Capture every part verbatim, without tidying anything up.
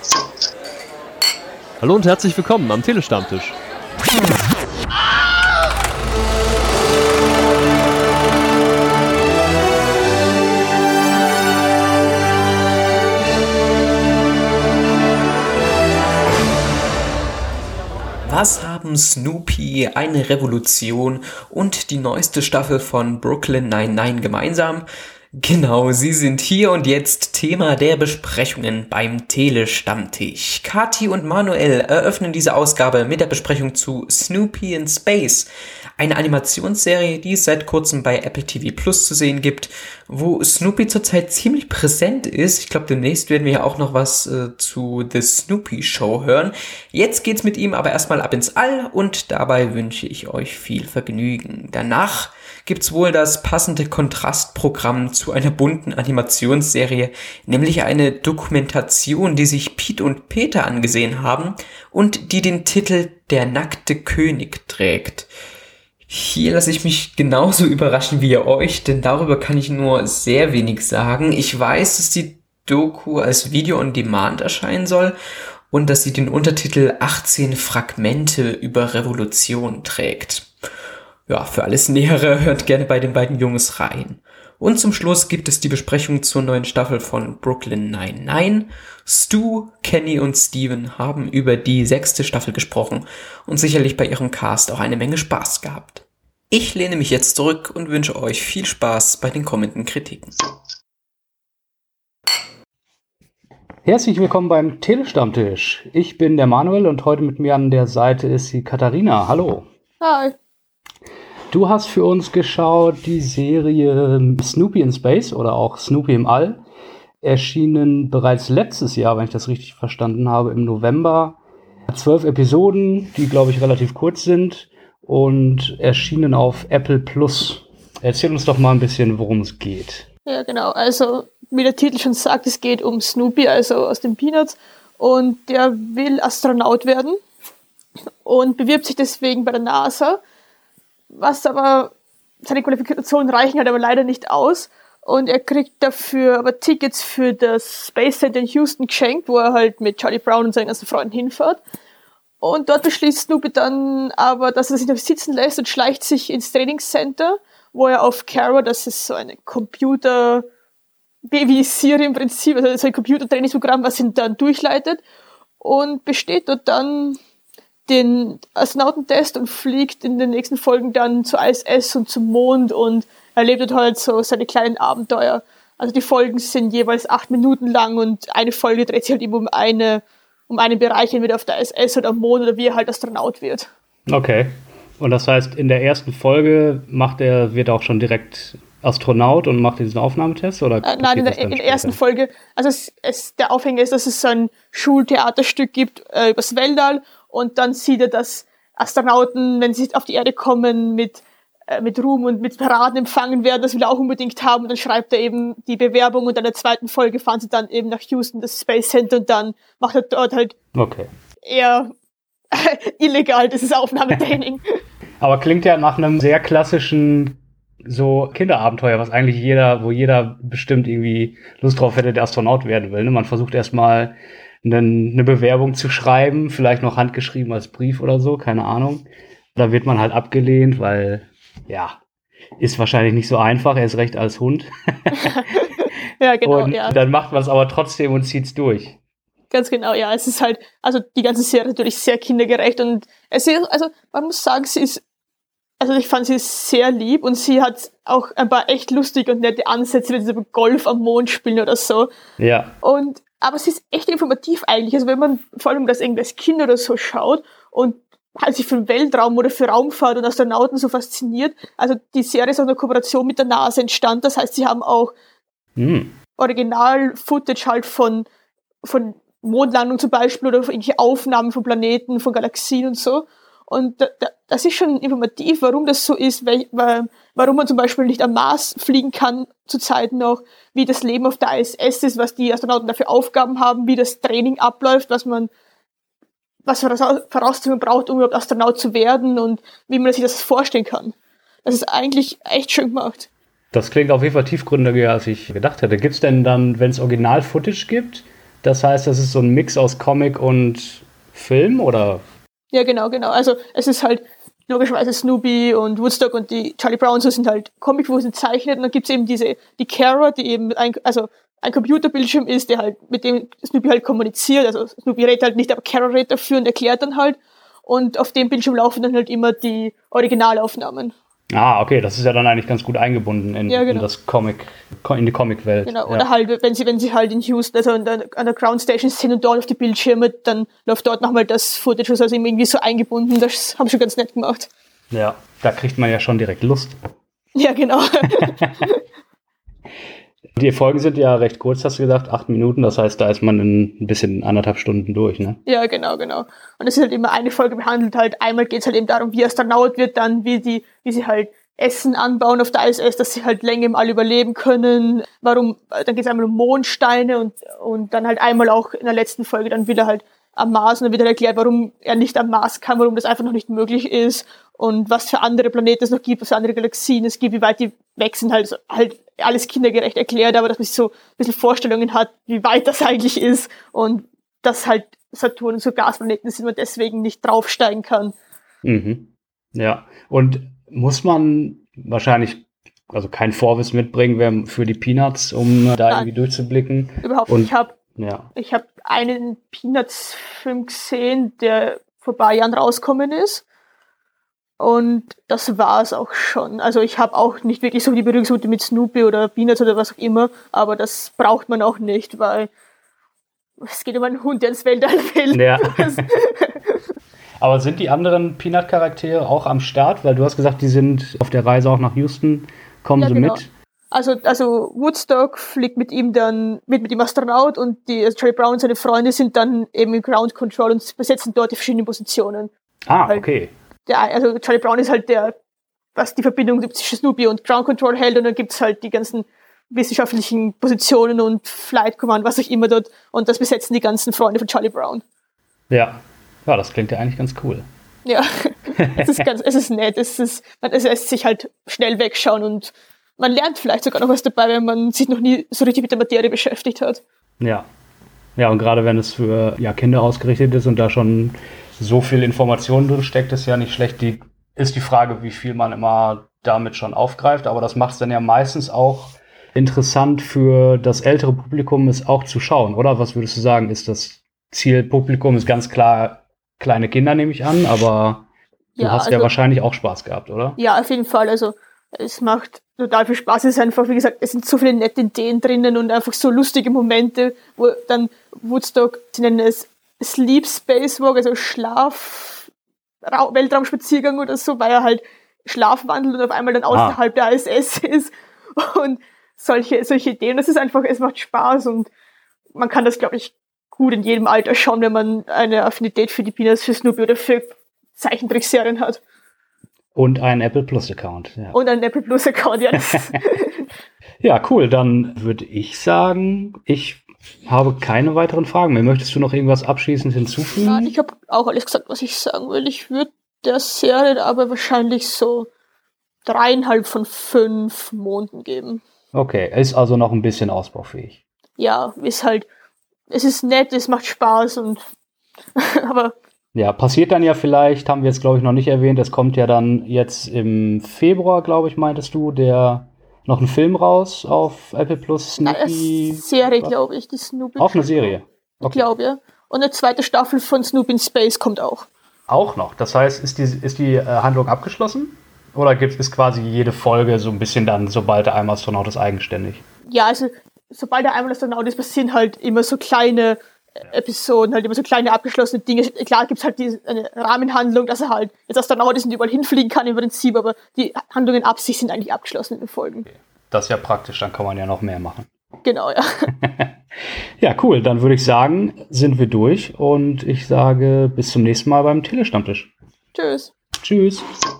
Hallo und herzlich willkommen am Telestammtisch. Was haben Snoopy, eine Revolution und die neueste Staffel von Brooklyn Nine-Nine gemeinsam? Genau, sie sind hier und jetzt Thema der Besprechungen beim Telestammtisch. Kathi und Manuel eröffnen diese Ausgabe mit der Besprechung zu Snoopy in Space, eine Animationsserie, die es seit kurzem bei Apple T V Plus zu sehen gibt, wo Snoopy zurzeit ziemlich präsent ist. Ich glaube, demnächst werden wir ja auch noch was äh, zu The Snoopy Show hören. Jetzt geht's mit ihm aber erstmal ab ins All und dabei wünsche ich euch viel Vergnügen. Danach gibt's wohl das passende Kontrastprogramm zu einer bunten Animationsserie, nämlich eine Dokumentation, die sich Piet und Peter angesehen haben und die den Titel Der nackte König trägt. Hier lasse ich mich genauso überraschen wie ihr euch, denn darüber kann ich nur sehr wenig sagen. Ich weiß, dass die Doku als Video on Demand erscheinen soll und dass sie den Untertitel achtzehn Fragmente über Revolution trägt. Ja, für alles Nähere hört gerne bei den beiden Jungs rein. Und zum Schluss gibt es die Besprechung zur neuen Staffel von Brooklyn Nine-Nine. Stu, Kenny und Steven haben über die sechste Staffel gesprochen und sicherlich bei ihrem Cast auch eine Menge Spaß gehabt. Ich lehne mich jetzt zurück und wünsche euch viel Spaß bei den kommenden Kritiken. Herzlich willkommen beim Telestammtisch. Ich bin der Manuel und heute mit mir an der Seite ist die Katharina. Hallo. Hi. Du hast für uns geschaut die Serie Snoopy in Space oder auch Snoopy im All. Erschienen bereits letztes Jahr, wenn ich das richtig verstanden habe, im November. Zwölf Episoden, die, glaube ich, relativ kurz sind und erschienen auf Apple Plus. Erzähl uns doch mal ein bisschen, worum es geht. Ja, genau. Also, wie der Titel schon sagt, es geht um Snoopy, also aus den Peanuts. Und der will Astronaut werden und bewirbt sich deswegen bei der NASA. Was aber, seine Qualifikationen reichen halt aber leider nicht aus. Und er kriegt dafür aber Tickets für das Space Center in Houston geschenkt, wo er halt mit Charlie Brown und seinen ganzen Freunden hinfährt. Und dort beschließt Snoopy dann aber, dass er sich nicht sitzen lässt und schleicht sich ins Trainingscenter, wo er auf Kara, das ist so eine Computer, wie Siri im Prinzip, also so ein Computertrainingsprogramm, was ihn dann durchleitet und besteht dort dann den Astronautentest und fliegt in den nächsten Folgen dann zur I S S und zum Mond und erlebt dort halt so seine kleinen Abenteuer. Also die Folgen sind jeweils acht Minuten lang und eine Folge dreht sich halt eben um eine, um einen Bereich, entweder auf der I S S oder am Mond oder wie er halt Astronaut wird. Okay. Und das heißt, in der ersten Folge macht er, wird er auch schon direkt Astronaut und macht diesen Aufnahmetest? Oder äh, nein, in der, in der ersten Folge, also es, es, der Aufhänger ist, dass es so ein Schultheaterstück gibt äh, übers Weltall. Und dann sieht er, dass Astronauten, wenn sie auf die Erde kommen, mit, äh, mit Ruhm und mit Paraden empfangen werden. Das will er auch unbedingt haben. Und dann schreibt er eben die Bewerbung. Und in der zweiten Folge fahren sie dann eben nach Houston, das Space Center. Und dann macht er dort halt okay. eher illegal dieses Aufnahmetraining. Aber klingt ja nach einem sehr klassischen so Kinderabenteuer, was eigentlich jeder, wo jeder bestimmt irgendwie Lust drauf hätte, der Astronaut werden will. Ne? Man versucht erstmal eine Bewerbung zu schreiben, vielleicht noch handgeschrieben als Brief oder so, keine Ahnung. Da wird man halt abgelehnt, weil, ja, ist wahrscheinlich nicht so einfach, er ist recht als Hund. Ja, genau, und ja. Dann macht man es aber trotzdem und zieht's durch. Ganz genau, ja, es ist halt, also die ganze Serie natürlich sehr kindergerecht und es ist, also man muss sagen, sie ist, also ich fand sie sehr lieb und sie hat auch ein paar echt lustige und nette Ansätze, wenn sie Golf am Mond spielen oder so. Ja. Und aber es ist echt informativ eigentlich. Also wenn man vor allem das irgendwie als Kind oder so schaut und halt sich für den Weltraum oder für Raumfahrt und Astronauten so fasziniert. Also die Serie ist auch eine Kooperation mit der NASA entstanden. Das heißt, sie haben auch hm. Original-Footage halt von, von Mondlandung zum Beispiel oder irgendwelche Aufnahmen von Planeten, von Galaxien und so. Und da, da, das ist schon informativ, warum das so ist, weil, weil, warum man zum Beispiel nicht am Mars fliegen kann zurzeit noch, wie das Leben auf der I S S ist, was die Astronauten dafür Aufgaben haben, wie das Training abläuft, was man, was für Voraussetzungen braucht, um überhaupt Astronaut zu werden und wie man sich das vorstellen kann. Das ist eigentlich echt schön gemacht. Das klingt auf jeden Fall tiefgründiger, als ich gedacht hätte. Gibt es denn dann, wenn es Original-Footage gibt, Das heißt, das ist so ein Mix aus Comic und Film, oder? Ja, genau, genau. Also es ist halt logischerweise Snoopy und Woodstock und die Charlie Brown, so sind halt Comicwurzeln zeichnet. Und dann gibt's eben diese, die Kara, die eben ein, also ein Computerbildschirm ist, der halt, mit dem Snoopy halt kommuniziert. Also Snoopy redet halt nicht, aber Kara redet dafür und erklärt dann halt. Und auf dem Bildschirm laufen dann halt immer die Originalaufnahmen. Ah, okay, das ist ja dann eigentlich ganz gut eingebunden in, ja, genau. in das Comic, in die Comicwelt. Genau, ja. Oder halt, wenn sie, wenn sie halt in Houston, also an der, an der Ground Station sind und dort auf die Bildschirme, dann läuft dort nochmal das Footage, also irgendwie so eingebunden, das haben sie schon ganz nett gemacht. Ja, da kriegt man ja schon direkt Lust. Ja, genau. Die Folgen sind ja recht kurz, hast du gesagt, acht Minuten, das heißt, da ist man in ein bisschen anderthalb Stunden durch, ne? Ja, genau, genau. Und es ist halt immer eine Folge behandelt, halt einmal geht's halt eben darum, wie Astronaut wird, dann wie die, wie sie halt Essen anbauen auf der I S S, dass sie halt länger im All überleben können, warum, dann geht's einmal um Mondsteine und, und dann halt einmal auch in der letzten Folge dann wieder halt am Mars und dann wieder erklärt, warum er nicht am Mars kann, warum das einfach noch nicht möglich ist und was für andere Planeten es noch gibt, was für andere Galaxien es gibt, wie weit die weg sind, halt, halt alles kindergerecht erklärt, aber dass man sich so ein bisschen Vorstellungen hat, wie weit das eigentlich ist und dass halt Saturn und so Gasplaneten sind und deswegen nicht draufsteigen kann. Mhm. Ja, und muss man wahrscheinlich also kein Vorwissen mitbringen für die Peanuts, um da Nein, irgendwie durchzublicken? Überhaupt und, nicht. Ich habe ja. ich hab einen Peanuts-Film gesehen, der vor ein paar Jahren rausgekommen ist. Und das war es auch schon. Also ich habe auch nicht wirklich so die Berührungspunkte mit Snoopy oder Peanuts oder was auch immer, aber das braucht man auch nicht, weil es geht um einen Hund, der ins Weltall will. Ja. Aber sind die anderen Peanut-Charaktere auch am Start? Weil du hast gesagt, die sind auf der Reise auch nach Houston. Kommen ja, sie genau. mit? Also, also Woodstock fliegt mit ihm dann mit, mit dem Astronaut und die also Charlie Brown und seine Freunde sind dann eben im Ground Control und besetzen dort die verschiedenen Positionen. Ah, halt, okay. Der, also Charlie Brown ist halt der, was die Verbindung zwischen Snoopy und Ground Control hält und dann gibt's halt die ganzen wissenschaftlichen Positionen und Flight Command, was auch immer dort und das besetzen die ganzen Freunde von Charlie Brown. Ja. Ja, das klingt ja eigentlich ganz cool. Ja, es ist ganz, es ist nett, es ist, man, es lässt sich halt schnell wegschauen und man lernt vielleicht sogar noch was dabei, wenn man sich noch nie so richtig mit der Materie beschäftigt hat. Ja. Ja, und gerade wenn es für ja, Kinder ausgerichtet ist und da schon so viel Information drin steckt, ist ja nicht schlecht. Die, ist die Frage, wie viel man immer damit schon aufgreift, aber das macht es dann ja meistens auch interessant für das ältere Publikum, es auch zu schauen, oder? Was würdest du sagen, ist das Zielpublikum? Ist ganz klar kleine Kinder, nehme ich an, aber du ja, hast also, ja wahrscheinlich auch Spaß gehabt, oder? Ja, auf jeden Fall. Also es macht total viel Spaß. Es ist einfach, wie gesagt, es sind so viele nette Ideen drinnen und einfach so lustige Momente, wo dann Woodstock, sie nennen es Sleep Spacewalk, also Schlaf, Ra- Weltraumspaziergang oder so, weil er halt schlafwandelt und auf einmal dann außerhalb ah. der I S S ist und solche, solche Ideen. Das ist einfach, es macht Spaß und man kann das, glaube ich, gut in jedem Alter schauen, wenn man eine Affinität für die Peanuts, für Snoopy oder für Zeichentrickserien hat. Und einen Apple Plus Account. Ja. Und einen Apple Plus Account, ja. Ja, cool. Dann würde ich sagen, ich habe keine weiteren Fragen mehr. Möchtest du noch irgendwas abschließend hinzufügen? Nein, ich habe auch alles gesagt, was ich sagen will. Ich würde der Serie aber wahrscheinlich so dreieinhalb von fünf Monden geben. Okay, ist also noch ein bisschen ausbaufähig. Ja, ist halt es ist nett, es macht Spaß und aber ja, passiert dann ja vielleicht, haben wir jetzt glaube ich noch nicht erwähnt, es kommt ja dann jetzt im Februar, glaube ich, meintest du, der noch ein Film raus auf Apple Plus. Snoopy. Eine Serie, glaube ich, die Snoopy. Auch eine Serie? Okay. Ich glaube, ja. Und eine zweite Staffel von Snoopy in Space kommt auch. Auch noch? Das heißt, ist die, ist die äh, Handlung abgeschlossen? Oder gibt es quasi jede Folge so ein bisschen dann, sobald der einmal Astronaut ist, eigenständig? Ja, also sobald der einmal Astronaut ist, passieren halt immer so kleine Episoden, halt immer so kleine abgeschlossene Dinge. Klar gibt's halt die, eine Rahmenhandlung, dass er halt jetzt Astronaut ist und überall hinfliegen kann im Prinzip, aber die Handlungen ab sich sind eigentlich abgeschlossen in den Folgen. Okay. Das ist ja praktisch, dann kann man ja noch mehr machen. Genau, ja. Ja, cool. Dann würde ich sagen, sind wir durch und ich sage bis zum nächsten Mal beim Telestammtisch. Tschüss. Tschüss.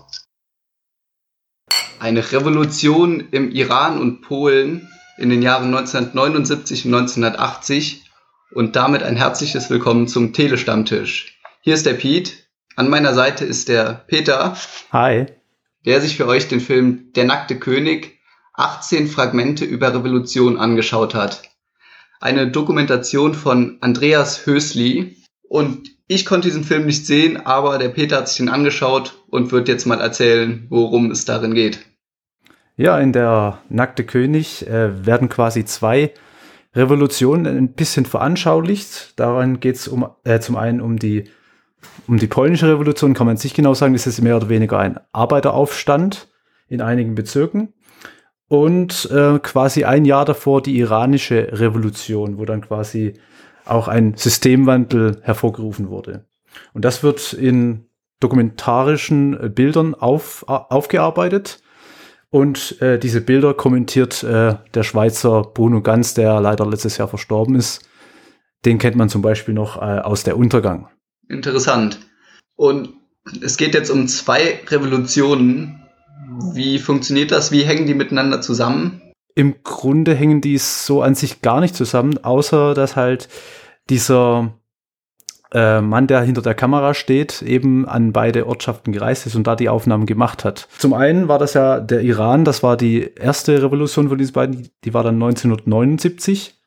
Eine Revolution im Iran und Polen in den Jahren neunzehnhundertneunundsiebzig und neunzehnhundertachtzig und damit ein herzliches Willkommen zum Telestammtisch. Hier ist der Piet, an meiner Seite ist der Peter. Hi. Der sich für euch den Film Der nackte König, achtzehn Fragmente über Revolution angeschaut hat. eine Dokumentation von Andreas Hösli. Und ich konnte diesen Film nicht sehen, aber der Peter hat sich den angeschaut und wird jetzt mal erzählen, worum es darin geht. Ja, in der Nackte König äh, werden quasi zwei Revolutionen ein bisschen veranschaulicht. Daran geht es um, äh, zum einen um die, um die polnische Revolution, kann man nicht genau sagen, das ist mehr oder weniger ein Arbeiteraufstand in einigen Bezirken. Und äh, quasi ein Jahr davor die iranische Revolution, wo dann quasi auch ein Systemwandel hervorgerufen wurde. Und das wird in dokumentarischen Bildern auf, aufgearbeitet. Und äh, diese Bilder kommentiert äh, der Schweizer Bruno Ganz, der leider letztes Jahr verstorben ist. Den kennt man zum Beispiel noch äh, aus Der Untergang. Interessant. Und es geht jetzt um zwei Revolutionen. Wie funktioniert das? Wie hängen die miteinander zusammen? Im Grunde hängen die so an sich gar nicht zusammen, außer dass halt dieser äh, Mann, der hinter der Kamera steht, eben an beide Ortschaften gereist ist und da die Aufnahmen gemacht hat. Zum einen war das ja der Iran, das war die erste Revolution von diesen beiden, die war dann neunzehnhundertneunundsiebzig.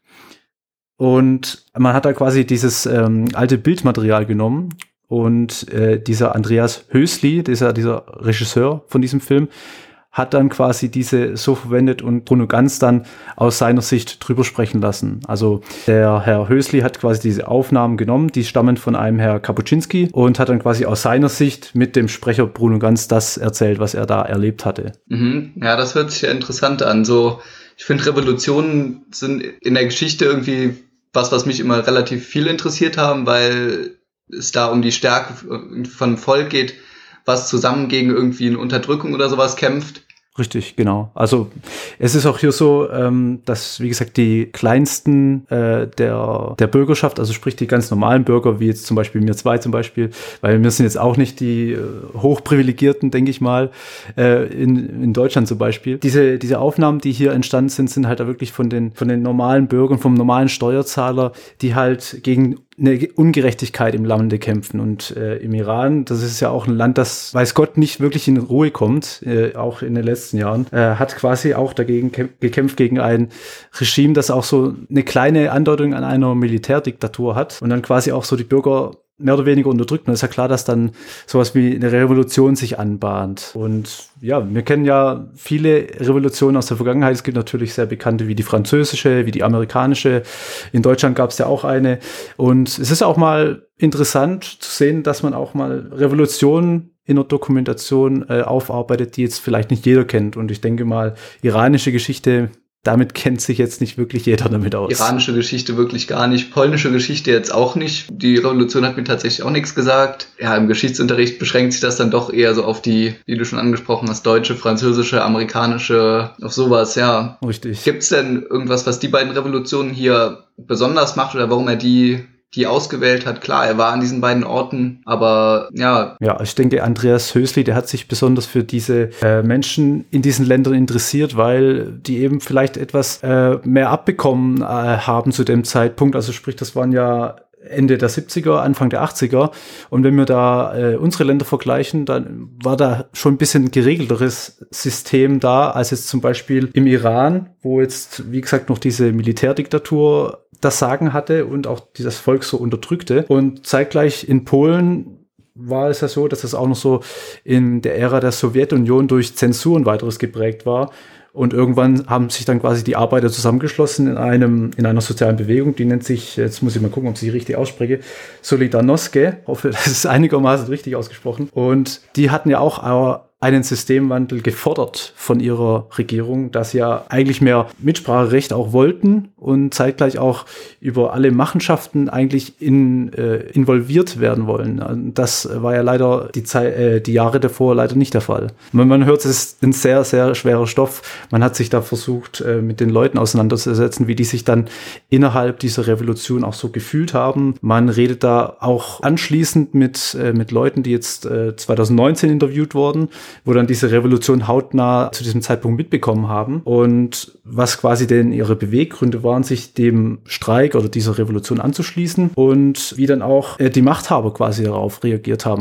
Und man hat da quasi dieses ähm, alte Bildmaterial genommen und äh, dieser Andreas Hösli, dieser, dieser Regisseur von diesem Film, hat dann quasi diese so verwendet und Bruno Ganz dann aus seiner Sicht drüber sprechen lassen. Also der Herr Hösli hat quasi diese Aufnahmen genommen, die stammen von einem Herr Kapuczynski und hat dann quasi aus seiner Sicht mit dem Sprecher Bruno Ganz das erzählt, was er da erlebt hatte. Mhm. Ja, das hört sich ja interessant an. So, ich finde, Revolutionen sind in der Geschichte irgendwie was, was mich immer relativ viel interessiert haben, weil es da um die Stärke von Volk geht, was zusammen gegen irgendwie eine Unterdrückung oder sowas kämpft. Richtig, genau. Also es ist auch hier so, ähm, dass, wie gesagt, die kleinsten äh, der der Bürgerschaft, also sprich die ganz normalen Bürger, wie jetzt zum Beispiel wir zwei zum Beispiel, weil wir sind jetzt auch nicht die äh, Hochprivilegierten, denke ich mal, äh, in in Deutschland zum Beispiel. Diese diese Aufnahmen, die hier entstanden sind, sind halt wirklich von den von den normalen Bürgern, vom normalen Steuerzahler, die halt gegen eine Ungerechtigkeit im Lande kämpfen. Und äh, im Iran, das ist ja auch ein Land, das, weiß Gott, nicht wirklich in Ruhe kommt, äh, auch in den letzten Jahren, äh, hat quasi auch dagegen gekämpft, gegen ein Regime, das auch so eine kleine Andeutung an einer Militärdiktatur hat und dann quasi auch so die Bürger mehr oder weniger unterdrückt. Und es ist ja klar, dass dann sowas wie eine Revolution sich anbahnt. Und ja, wir kennen ja viele Revolutionen aus der Vergangenheit. Es gibt natürlich sehr bekannte wie die französische, wie die amerikanische. In Deutschland gab es ja auch eine. Und es ist auch mal interessant zu sehen, dass man auch mal Revolutionen in der Dokumentation äh, aufarbeitet, die jetzt vielleicht nicht jeder kennt. Und ich denke mal, iranische Geschichte, damit kennt sich jetzt nicht wirklich jeder damit aus. Iranische Geschichte wirklich gar nicht, polnische Geschichte jetzt auch nicht. Die Revolution hat mir tatsächlich auch nichts gesagt. Ja, im Geschichtsunterricht beschränkt sich das dann doch eher so auf die, die du schon angesprochen hast, deutsche, französische, amerikanische, auf sowas, ja. Richtig. Gibt es denn irgendwas, was die beiden Revolutionen hier besonders macht oder warum er die die ausgewählt hat? Klar, er war an diesen beiden Orten, aber ja. Ja, ich denke, Andreas Hösli, der hat sich besonders für diese äh, Menschen in diesen Ländern interessiert, weil die eben vielleicht etwas äh, mehr abbekommen äh, haben zu dem Zeitpunkt. Also sprich, das waren ja Ende der siebziger, Anfang der achtziger. Und wenn wir da äh, unsere Länder vergleichen, dann war da schon ein bisschen ein geregelteres System da, als jetzt zum Beispiel im Iran, wo jetzt, wie gesagt, noch diese Militärdiktatur das Sagen hatte und auch dieses Volk so unterdrückte. Und zeitgleich in Polen war es ja so, dass es auch noch so in der Ära der Sowjetunion durch Zensur und weiteres geprägt war. Und irgendwann haben sich dann quasi die Arbeiter zusammengeschlossen in einem in einer sozialen Bewegung, die nennt sich, jetzt muss ich mal gucken, ob ich sie richtig ausspreche, Solidarnosc. Hoffe, das ist einigermaßen richtig ausgesprochen. Und die hatten ja auch einen Systemwandel gefordert von ihrer Regierung, dass sie ja eigentlich mehr Mitspracherecht auch wollten und zeitgleich auch über alle Machenschaften eigentlich in, äh, involviert werden wollen. Das war ja leider die, Zeit, äh, die Jahre davor leider nicht der Fall. Man, man hört, es ist ein sehr, sehr schwerer Stoff. Man hat sich da versucht, äh, mit den Leuten auseinanderzusetzen, wie die sich dann innerhalb dieser Revolution auch so gefühlt haben. Man redet da auch anschließend mit, äh, mit Leuten, die jetzt äh, zwanzig neunzehn interviewt wurden, wo dann diese Revolution hautnah zu diesem Zeitpunkt mitbekommen haben und was quasi denn ihre Beweggründe waren, sich dem Streik oder dieser Revolution anzuschließen und wie dann auch äh, die Machthaber quasi darauf reagiert haben.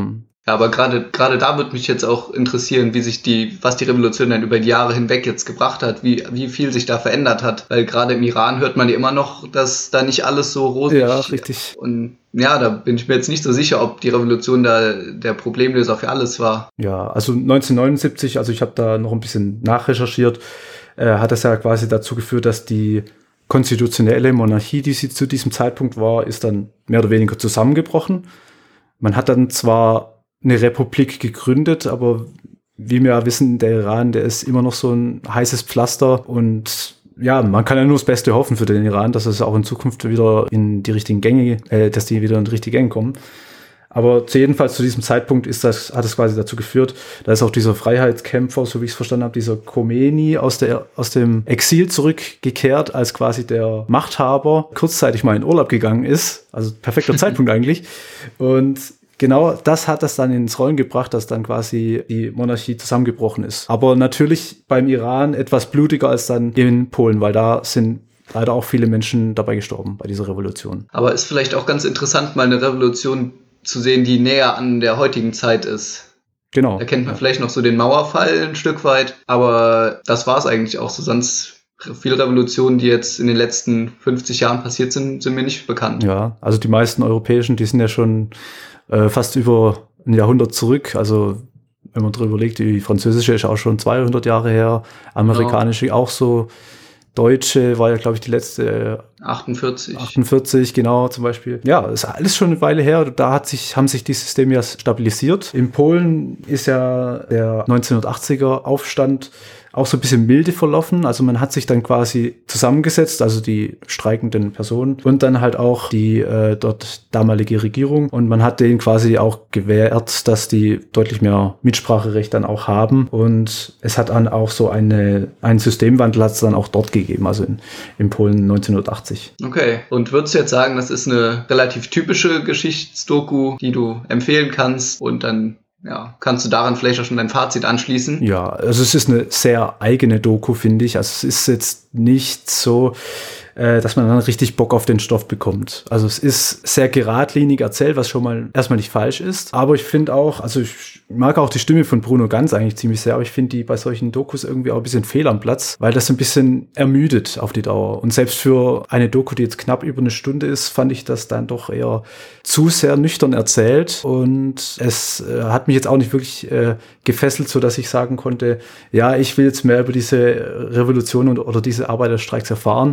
Ja, aber gerade gerade da würde mich jetzt auch interessieren, wie sich die, was die Revolution dann über die Jahre hinweg jetzt gebracht hat, wie wie viel sich da verändert hat, weil gerade im Iran hört man ja immer noch, dass da nicht alles so rosig Ja, richtig. Und ja, da bin ich mir jetzt nicht so sicher, ob die Revolution da der Problemlöser für alles war. Ja, also neunzehnhundertneunundsiebzig, also ich habe da noch ein bisschen nachrecherchiert, äh, hat das ja quasi dazu geführt, dass die konstitutionelle Monarchie, die sie zu diesem Zeitpunkt war, ist dann mehr oder weniger zusammengebrochen. Man hat dann zwar eine Republik gegründet, aber wie wir ja wissen, der Iran, der ist immer noch so ein heißes Pflaster und ja, man kann ja nur das Beste hoffen für den Iran, dass es auch in Zukunft wieder in die richtigen Gänge, äh, dass die wieder in die richtigen Gänge kommen. Aber jedenfalls zu diesem Zeitpunkt ist das, hat es quasi dazu geführt, da ist auch dieser Freiheitskämpfer, so wie ich es verstanden habe, dieser Khomeini aus der, aus dem Exil zurückgekehrt, als quasi der Machthaber kurzzeitig mal in Urlaub gegangen ist. Also perfekter Zeitpunkt eigentlich. Und genau das hat das dann ins Rollen gebracht, dass dann quasi die Monarchie zusammengebrochen ist. Aber natürlich beim Iran etwas blutiger als dann in Polen, weil da sind leider auch viele Menschen dabei gestorben bei dieser Revolution. Aber ist vielleicht auch ganz interessant, mal eine Revolution zu sehen, die näher an der heutigen Zeit ist. Genau. Da kennt man ja. vielleicht noch so den Mauerfall ein Stück weit, aber das war es eigentlich auch so. Sonst viele Revolutionen, die jetzt in den letzten fünfzig Jahren passiert sind, sind mir nicht bekannt. Ja, also die meisten europäischen, die sind ja schon äh, fast über ein Jahrhundert zurück. Also wenn man drüber überlegt, die französische ist auch schon zweihundert Jahre her, amerikanische genau. auch so. Deutsche war ja, glaube ich, die letzte äh, achtundvierzig. achtundvierzig, genau, zum Beispiel. Ja, ist alles schon eine Weile her. Da hat sich, haben sich die Systeme ja stabilisiert. In Polen ist ja der neunzehnhundertachtziger Aufstand auch so ein bisschen milde verlaufen. Also man hat sich dann quasi zusammengesetzt, also die streikenden Personen und dann halt auch die äh, dort damalige Regierung. Und man hat denen quasi auch gewährt, dass die deutlich mehr Mitspracherecht dann auch haben. Und es hat dann auch so eine, einen Systemwandel hat es dann auch dort gegeben, also in, in Polen neunzehnhundertachtzig. Okay. Und würdest du jetzt sagen, das ist eine relativ typische Geschichtsdoku, die du empfehlen kannst und dann ja, kannst du daran vielleicht auch schon dein Fazit anschließen? Ja, also es ist eine sehr eigene Doku, finde ich. Also es ist jetzt nicht so, äh, dass man dann richtig Bock auf den Stoff bekommt. Also es ist sehr geradlinig erzählt, was schon mal erstmal nicht falsch ist. Aber ich finde auch, also ich mag auch die Stimme von Bruno Ganz eigentlich ziemlich sehr, aber ich finde die bei solchen Dokus irgendwie auch ein bisschen fehl am Platz, weil das ein bisschen ermüdet auf die Dauer. Und selbst für eine Doku, die jetzt knapp über eine Stunde ist, fand ich das dann doch eher zu sehr nüchtern erzählt. Und es äh, hat mich jetzt auch nicht wirklich äh, gefesselt, so dass ich sagen konnte, ja, ich will jetzt mehr über diese Revolution und, oder diese Arbeiterstreiks erfahren.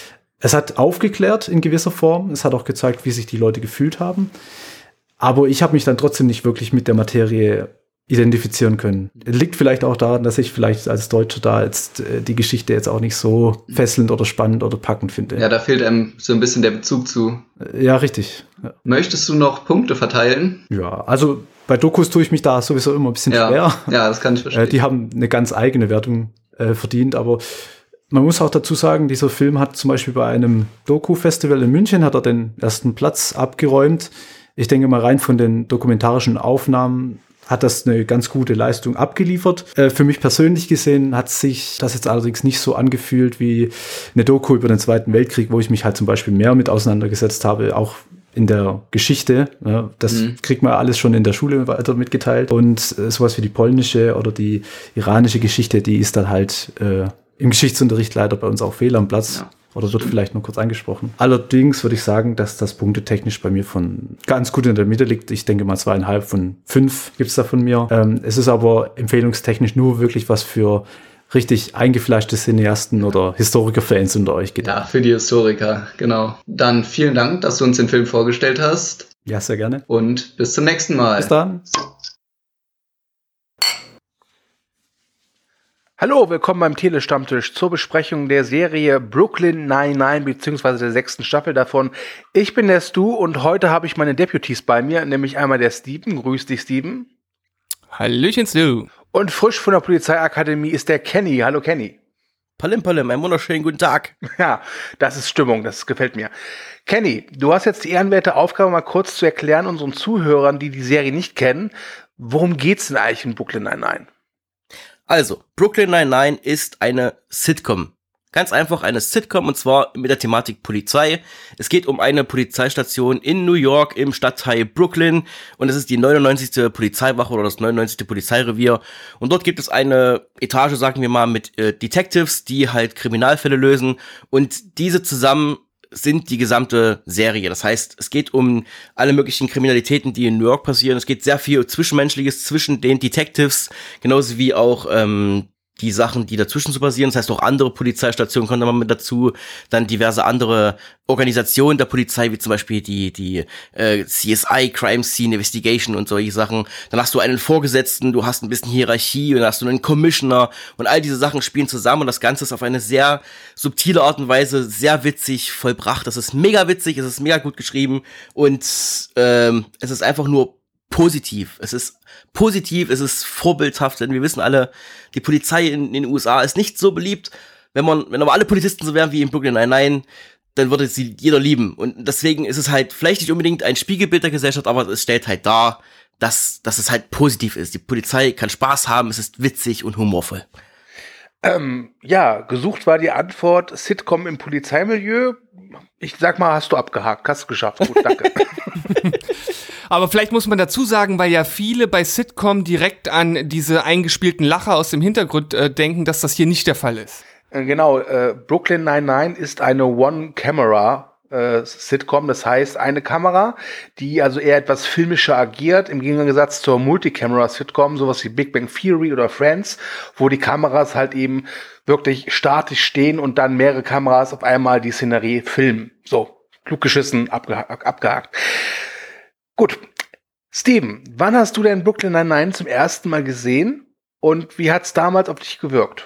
Es hat aufgeklärt in gewisser Form. Es hat auch gezeigt, wie sich die Leute gefühlt haben. Aber ich habe mich dann trotzdem nicht wirklich mit der Materie identifizieren können. Liegt vielleicht auch daran, dass ich vielleicht als Deutscher da jetzt äh, die Geschichte jetzt auch nicht so fesselnd oder spannend oder packend finde. Ja, da fehlt einem so ein bisschen der Bezug zu. Ja, richtig. Ja. Möchtest du noch Punkte verteilen? Ja, also bei Dokus tue ich mich da sowieso immer ein bisschen ja. schwer. Ja, das kann ich verstehen. Äh, die haben eine ganz eigene Wertung äh, verdient, aber man muss auch dazu sagen, dieser Film hat zum Beispiel bei einem Doku-Festival in München hat er den ersten Platz abgeräumt. Ich denke mal, rein von den dokumentarischen Aufnahmen hat das eine ganz gute Leistung abgeliefert. Äh, für mich persönlich gesehen hat sich das jetzt allerdings nicht so angefühlt wie eine Doku über den Zweiten Weltkrieg, wo ich mich halt zum Beispiel mehr mit auseinandergesetzt habe, auch in der Geschichte. Ja, das mhm. kriegt man alles schon in der Schule weiter mitgeteilt. Und äh, sowas wie die polnische oder die iranische Geschichte, die ist dann halt äh, im Geschichtsunterricht leider bei uns auch fehl am Platz. Ja. Oder wird vielleicht nur kurz angesprochen. Allerdings würde ich sagen, dass das punktetechnisch bei mir von ganz gut in der Mitte liegt. Ich denke mal zweieinhalb von fünf gibt's da von mir. Ähm, es ist aber empfehlungstechnisch nur wirklich was für richtig eingefleischte Cineasten oder Historiker-Fans unter euch gedacht. Ja, für die Historiker, genau. Dann vielen Dank, dass du uns den Film vorgestellt hast. Ja, sehr gerne. Und bis zum nächsten Mal. Bis dann. Hallo, willkommen beim Telestammtisch zur Besprechung der Serie Brooklyn Nine-Nine beziehungsweise der sechsten Staffel davon. Ich bin der Stu und heute habe ich meine Deputies bei mir, nämlich einmal der Steven. Grüß dich, Steven. Hallöchen, Stu. Und frisch von der Polizeiakademie ist der Kenny. Hallo, Kenny. Palim, palim, einen wunderschönen guten Tag. Ja, das ist Stimmung, das gefällt mir. Kenny, du hast jetzt die ehrenwerte Aufgabe, mal kurz zu erklären unseren Zuhörern, die die Serie nicht kennen, worum geht's denn eigentlich in Brooklyn Nine-Nine? Also, Brooklyn Nine-Nine ist eine Sitcom. Ganz einfach eine Sitcom, und zwar mit der Thematik Polizei. Es geht um eine Polizeistation in New York im Stadtteil Brooklyn und es ist die neunundneunzigste Polizeiwache oder das neunundneunzigste Polizeirevier. Und dort gibt es eine Etage, sagen wir mal, mit äh, Detectives, die halt Kriminalfälle lösen, und diese zusammen sind die gesamte Serie. Das heißt, es geht um alle möglichen Kriminalitäten, die in New York passieren. Es geht sehr viel Zwischenmenschliches zwischen den Detectives, genauso wie auch ähm, die Sachen, die dazwischen so passieren. Das heißt, auch andere Polizeistationen kommen dann mal mit dazu. Dann diverse andere Organisationen der Polizei, wie zum Beispiel die die äh, C S I, Crime Scene Investigation und solche Sachen. Dann hast du einen Vorgesetzten, du hast ein bisschen Hierarchie und dann hast du einen Commissioner und all diese Sachen spielen zusammen und das Ganze ist auf eine sehr subtile Art und Weise sehr witzig vollbracht. Das ist mega witzig, es ist mega gut geschrieben und ähm, es ist einfach nur positiv. Es ist positiv, es ist vorbildhaft, denn wir wissen alle, die Polizei in, in den U S A ist nicht so beliebt. Wenn man, wenn aber alle Polizisten so wären wie in Brooklyn Nine-Nine, dann würde sie jeder lieben. Und deswegen ist es halt vielleicht nicht unbedingt ein Spiegelbild der Gesellschaft, aber es stellt halt dar, dass, dass es halt positiv ist. Die Polizei kann Spaß haben, es ist witzig und humorvoll. Ähm, ja, gesucht war die Antwort Sitcom im Polizeimilieu. Ich sag mal, hast du abgehakt, hast du geschafft. Gut, danke. Aber vielleicht muss man dazu sagen, weil ja viele bei Sitcom direkt an diese eingespielten Lacher aus dem Hintergrund äh, denken, dass das hier nicht der Fall ist. Äh, genau, äh, Brooklyn Nine-Nine ist eine One-Camera äh, Sitcom, das heißt eine Kamera, die also eher etwas filmischer agiert, im Gegensatz zur Multicamera-Sitcom, sowas wie Big Bang Theory oder Friends, wo die Kameras halt eben wirklich statisch stehen und dann mehrere Kameras auf einmal die Szenerie filmen. So, klug geschissen, abgeha- abgehakt. Gut, Steven, wann hast du denn Brooklyn Nine-Nine zum ersten Mal gesehen und wie hat's damals auf dich gewirkt?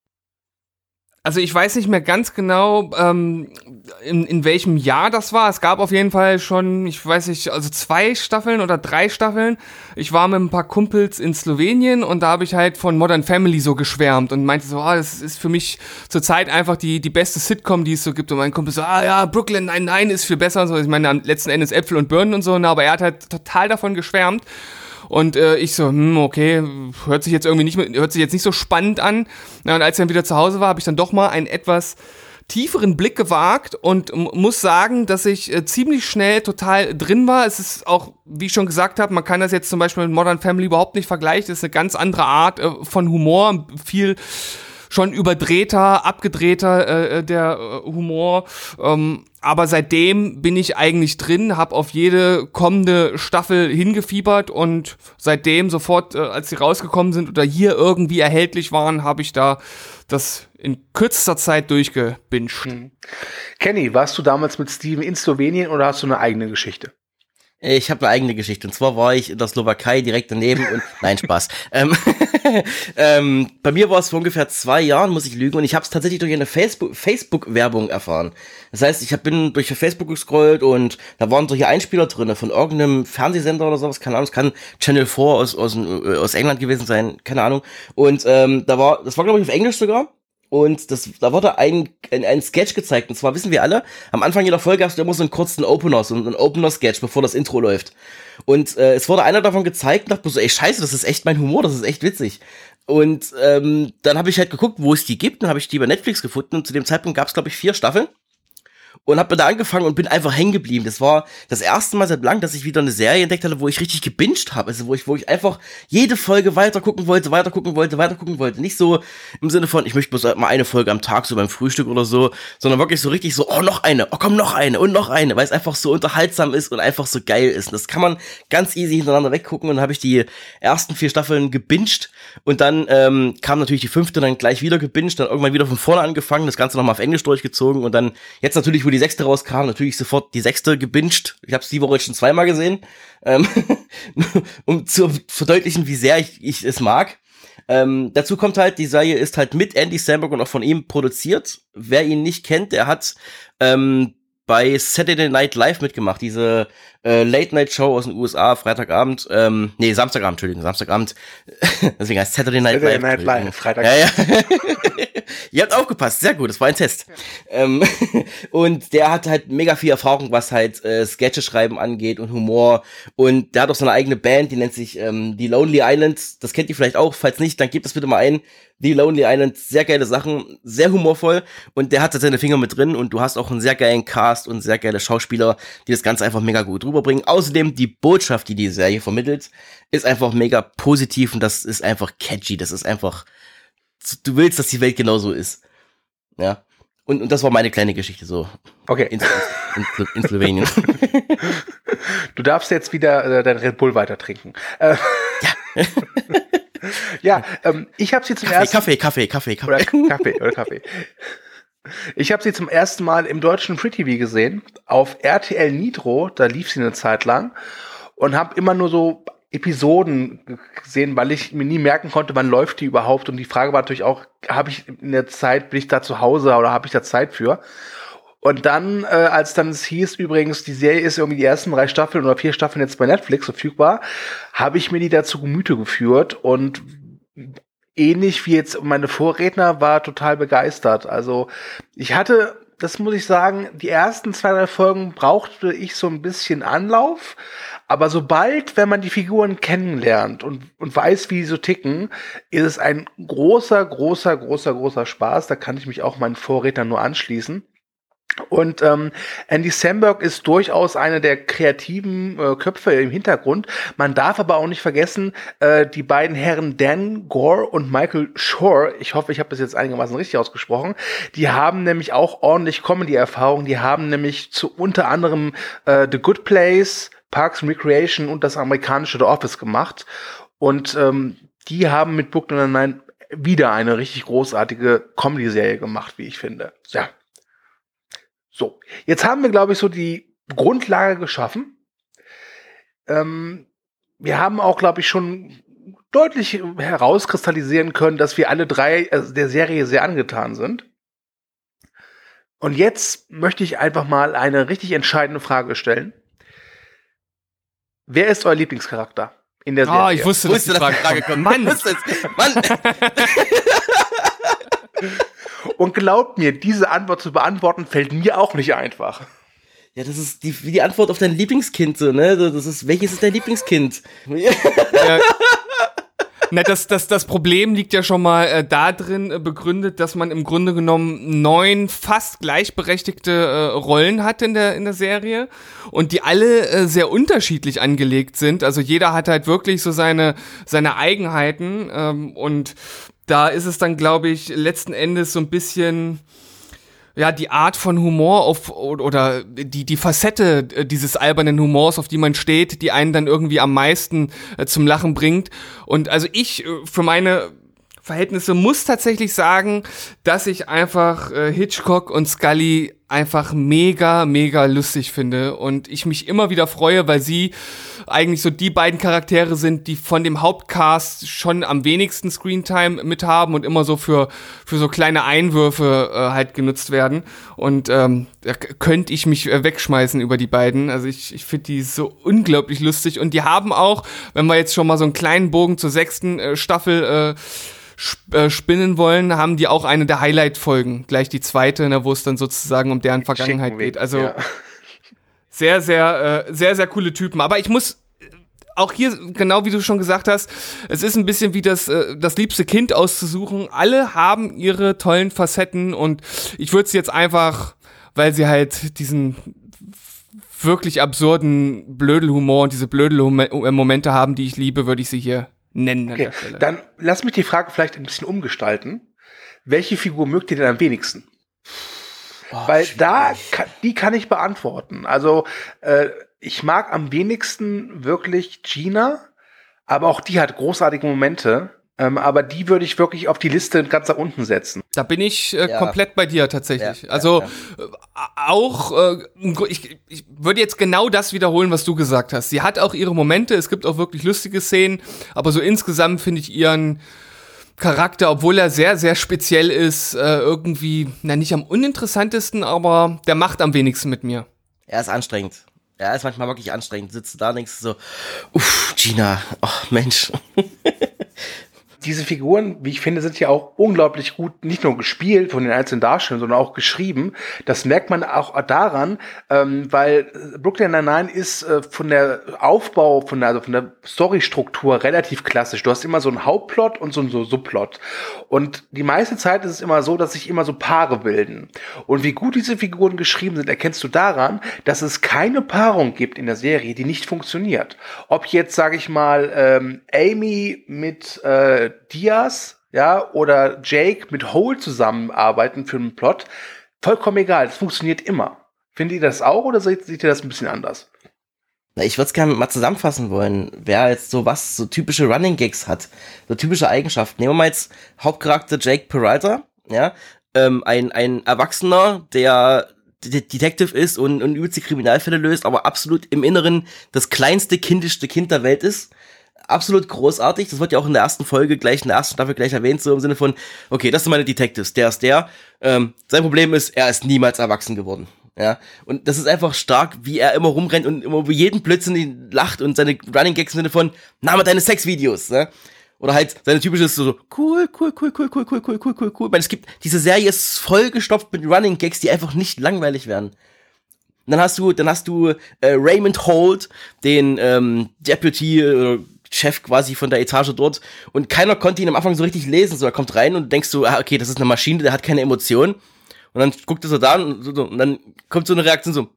Also ich weiß nicht mehr ganz genau, ähm, in, in welchem Jahr das war. Es gab auf jeden Fall schon, ich weiß nicht, also zwei Staffeln oder drei Staffeln. Ich war mit ein paar Kumpels in Slowenien und da habe ich halt von Modern Family so geschwärmt und meinte so, ah, das ist für mich zurzeit einfach die die beste Sitcom, die es so gibt. Und mein Kumpel so, ah ja, Brooklyn Nine-Nine ist viel besser und so. Ich meine, am letzten Endes Äpfel und Birnen und so, aber er hat halt total davon geschwärmt. Und äh, ich so, hm, okay, hört sich jetzt irgendwie nicht, hört sich jetzt nicht so spannend an. Ja, und als ich dann wieder zu Hause war, habe ich dann doch mal einen etwas tieferen Blick gewagt und m- muss sagen, dass ich äh, ziemlich schnell total drin war. Es ist auch, wie ich schon gesagt habe, man kann das jetzt zum Beispiel mit Modern Family überhaupt nicht vergleichen. Das ist eine ganz andere Art äh, von Humor, viel schon überdrehter, abgedrehter äh, der äh, Humor. Ähm, aber seitdem bin ich eigentlich drin, habe auf jede kommende Staffel hingefiebert und seitdem sofort, äh, als sie rausgekommen sind oder hier irgendwie erhältlich waren, habe ich da das in kürzester Zeit durchgebinged. Hm. Kenny, warst du damals mit Steven in Slowenien oder hast du eine eigene Geschichte? Ich habe eine eigene Geschichte. Und zwar war ich in der Slowakei direkt daneben und nein, Spaß. ähm, ähm, bei mir war es vor ungefähr zwei Jahren, muss ich lügen, und ich habe es tatsächlich durch eine Facebook Facebook-Werbung erfahren. Das heißt, ich hab, bin durch Facebook gescrollt und da waren solche Einspieler drin von irgendeinem Fernsehsender oder sowas, keine Ahnung, es kann Channel vier aus aus aus England gewesen sein, keine Ahnung. Und ähm, da war, das war glaube ich auf Englisch sogar. Und das, da wurde ein, ein, ein Sketch gezeigt. Und zwar wissen wir alle, am Anfang jeder Folge hast du immer so einen kurzen Opener, so einen Opener-Sketch, bevor das Intro läuft. Und äh, es wurde einer davon gezeigt und dachte mir so, ey, scheiße, das ist echt mein Humor, das ist echt witzig. Und ähm, dann habe ich halt geguckt, wo es die gibt. Dann habe ich die bei Netflix gefunden. Und zu dem Zeitpunkt gab es, glaube ich, vier Staffeln. Und hab mir da angefangen und bin einfach hängen geblieben. Das war das erste Mal seit langem, dass ich wieder eine Serie entdeckt hatte, wo ich richtig gebinged habe. Also wo ich, wo ich einfach jede Folge weiter gucken wollte, weiter gucken wollte, weiter gucken wollte. Nicht so im Sinne von, ich möchte bloß mal eine Folge am Tag, so beim Frühstück oder so, sondern wirklich so richtig so, oh, noch eine, oh, komm, noch eine und noch eine, weil es einfach so unterhaltsam ist und einfach so geil ist. Und das kann man ganz easy hintereinander weggucken. Und dann habe ich die ersten vier Staffeln gebinged und dann ähm, kam natürlich die fünfte dann gleich wieder gebinged, dann irgendwann wieder von vorne angefangen, das Ganze nochmal auf Englisch durchgezogen und dann jetzt natürlich, wo die sechste rauskam, natürlich sofort die sechste gebinged. Ich habe es die Woche jetzt schon zweimal gesehen, ähm, um zu verdeutlichen, wie sehr ich, ich es mag. Ähm, dazu kommt halt, die Serie ist halt mit Andy Samberg und auch von ihm produziert. Wer ihn nicht kennt, der hat ähm, bei Saturday Night Live mitgemacht, diese äh, Late-Night-Show aus den U S A, Freitagabend, ähm, nee, Samstagabend, Entschuldigung, Samstagabend, deswegen heißt Saturday Night Saturday Live. Night Live, Freitagabend. Ja, ja. Ihr habt aufgepasst, sehr gut, das war ein Test. Ähm, und der hat halt mega viel Erfahrung, was halt äh, Sketche schreiben angeht und Humor. Und der hat auch so eine eigene Band, die nennt sich ähm, The Lonely Island. Das kennt ihr vielleicht auch, falls nicht, dann gebt das bitte mal ein. The Lonely Island, sehr geile Sachen, sehr humorvoll. Und der hat da seine Finger mit drin und du hast auch einen sehr geilen Cast und sehr geile Schauspieler, die das Ganze einfach mega gut rüberbringen. Außerdem die Botschaft, die die Serie vermittelt, ist einfach mega positiv und das ist einfach catchy. Das ist einfach, du willst, dass die Welt genauso ist. Ja. Und, und das war meine kleine Geschichte so. Okay. In, in, in, in Slowenien. Du darfst jetzt wieder äh, dein Red Bull weiter trinken. Äh, ja. ja, ähm, ich habe sie zum Kaffee, ersten Kaffee, Kaffee, Kaffee, Kaffee. Oder Kaffee, oder Kaffee. Ich habe sie zum ersten Mal im deutschen Free T V gesehen, auf R T L Nitro, da lief sie eine Zeit lang und habe immer nur so Episoden gesehen, weil ich mir nie merken konnte, wann läuft die überhaupt. Und die Frage war natürlich auch, habe ich in der Zeit, bin ich da zu Hause oder habe ich da Zeit für? Und dann, äh, als dann es hieß, übrigens, die Serie ist irgendwie die ersten drei Staffeln oder vier Staffeln jetzt bei Netflix verfügbar, habe ich mir die da zu Gemüte geführt und ähnlich wie jetzt meine Vorredner war total begeistert. Also ich hatte, das muss ich sagen, die ersten zwei, drei Folgen brauchte ich so ein bisschen Anlauf, aber sobald, wenn man die Figuren kennenlernt und, und weiß, wie die so ticken, ist es ein großer, großer, großer, großer Spaß. Da kann ich mich auch meinen Vorrednern nur anschließen. Und ähm, Andy Samberg ist durchaus eine der kreativen äh, Köpfe im Hintergrund. Man darf aber auch nicht vergessen, äh, die beiden Herren Dan Gore und Michael Schur, ich hoffe, ich habe das jetzt einigermaßen richtig ausgesprochen, die haben nämlich auch ordentlich Comedy-Erfahrung. Die haben nämlich zu unter anderem äh, The Good Place, Parks and Recreation und das amerikanische The Office gemacht. Und ähm, die haben mit Brooklyn Nine-Nine wieder eine richtig großartige Comedy-Serie gemacht, wie ich finde. Ja. So, jetzt haben wir, glaube ich, so die Grundlage geschaffen. Ähm, wir haben auch, glaube ich, schon deutlich herauskristallisieren können, dass wir alle drei äh, der Serie sehr angetan sind. Und jetzt möchte ich einfach mal eine richtig entscheidende Frage stellen. Wer ist euer Lieblingscharakter in der Serie? Ah, ich wusste, dass die Frage, Frage kommt. Mann! Mann! Und glaubt mir, diese Antwort zu beantworten, fällt mir auch nicht einfach. Ja, das ist die, wie die Antwort auf dein Lieblingskind, so, ne? Das ist, welches ist dein Lieblingskind? Ja. Na, das, das, das Problem liegt ja schon mal äh, da drin äh, begründet, dass man im Grunde genommen neun fast gleichberechtigte äh, Rollen hat in der, in der Serie und die alle äh, sehr unterschiedlich angelegt sind. Also jeder hat halt wirklich so seine, seine Eigenheiten ähm, und da ist es dann, glaube ich, letzten Endes so ein bisschen, ja, die Art von Humor auf, oder die, die Facette dieses albernen Humors, auf die man steht, die einen dann irgendwie am meisten äh, zum Lachen bringt. Und also ich, für meine Verhältnisse, muss tatsächlich sagen, dass ich einfach äh, Hitchcock und Scully einfach mega, mega lustig finde und ich mich immer wieder freue, weil sie eigentlich so die beiden Charaktere sind, die von dem Hauptcast schon am wenigsten Screentime mit haben und immer so für für so kleine Einwürfe äh, halt genutzt werden und ähm, da könnte ich mich äh, wegschmeißen über die beiden. Also ich ich finde die so unglaublich lustig und die haben auch, wenn wir jetzt schon mal so einen kleinen Bogen zur sechsten äh, Staffel äh, spinnen wollen, haben die auch eine der Highlight-Folgen, gleich die zweite, ne, wo es dann sozusagen um deren Vergangenheit geht. Also ja. sehr, sehr, äh, sehr, sehr coole Typen. Aber ich muss auch hier, genau wie du schon gesagt hast, es ist ein bisschen wie das, äh, das liebste Kind auszusuchen. Alle haben ihre tollen Facetten und ich würde es jetzt einfach, weil sie halt diesen wirklich absurden Blödelhumor und diese Blödelmomente haben, die ich liebe, würde ich sie hier nennen. Okay, dann lass mich die Frage vielleicht ein bisschen umgestalten. Welche Figur mögt ihr denn am wenigsten? Oh, Weil schwierig. da, kann, die kann ich beantworten. Also, äh, ich mag am wenigsten wirklich Gina, aber auch die hat großartige Momente. Ähm, aber die würde ich wirklich auf die Liste ganz nach unten setzen. Da bin ich äh, ja. komplett bei dir tatsächlich. Ja, also ja, ja. Äh, auch, äh, ich, ich würde jetzt genau das wiederholen, was du gesagt hast. Sie hat auch ihre Momente, es gibt auch wirklich lustige Szenen, aber so insgesamt finde ich ihren Charakter, obwohl er sehr, sehr speziell ist, äh, irgendwie, na nicht am uninteressantesten, aber der macht am wenigsten mit mir. Er ist anstrengend. Er ist manchmal wirklich anstrengend. Sitzt da, denkst du so, uff, Gina, oh Mensch. Diese Figuren, wie ich finde, sind ja auch unglaublich gut, nicht nur gespielt von den einzelnen Darstellern, sondern auch geschrieben. Das merkt man auch daran, ähm, weil Brooklyn Nine-Nine ist äh, von der Aufbau, von der, also von der Storystruktur relativ klassisch. Du hast immer so einen Hauptplot und so einen so Subplot. Und die meiste Zeit ist es immer so, dass sich immer so Paare bilden. Und wie gut diese Figuren geschrieben sind, erkennst du daran, dass es keine Paarung gibt in der Serie, die nicht funktioniert. Ob jetzt, sage ich mal, ähm, Amy mit äh, Diaz, ja, oder Jake mit Holt zusammenarbeiten für einen Plot, vollkommen egal, das funktioniert immer. Findet ihr das auch oder seht, seht ihr das ein bisschen anders? Na, ich würde es gerne mal zusammenfassen wollen, wer jetzt so was, so typische Running Gags hat, so typische Eigenschaften. Nehmen wir mal jetzt Hauptcharakter Jake Peralta, ja, ähm, ein, ein Erwachsener, der Detective ist und, und übelste Kriminalfälle löst, aber absolut im Inneren das kleinste, kindischste Kind der Welt ist. Absolut großartig. Das wird ja auch in der ersten Folge gleich, in der ersten Staffel gleich erwähnt, so im Sinne von, okay, das sind meine Detectives, der ist der. Ähm, sein Problem ist, er ist niemals erwachsen geworden. Ja, und das ist einfach stark, wie er immer rumrennt und immer über jeden Blödsinn lacht und seine Running Gags im Sinne von, Name deine Sexvideos, ne? Oder halt seine typische ist so, cool, cool, cool, cool, cool, cool, cool, cool, cool, cool. Weil es gibt, diese Serie ist vollgestopft mit Running Gags, die einfach nicht langweilig werden. Und dann hast du, dann hast du äh, Raymond Holt, den ähm, Deputy, äh, Chef quasi von der Etage dort. Und keiner konnte ihn am Anfang so richtig lesen. So, er kommt rein und denkst so, ah, okay, das ist eine Maschine, der hat keine Emotionen. Und dann guckt er so da und, so, und dann kommt so eine Reaktion so,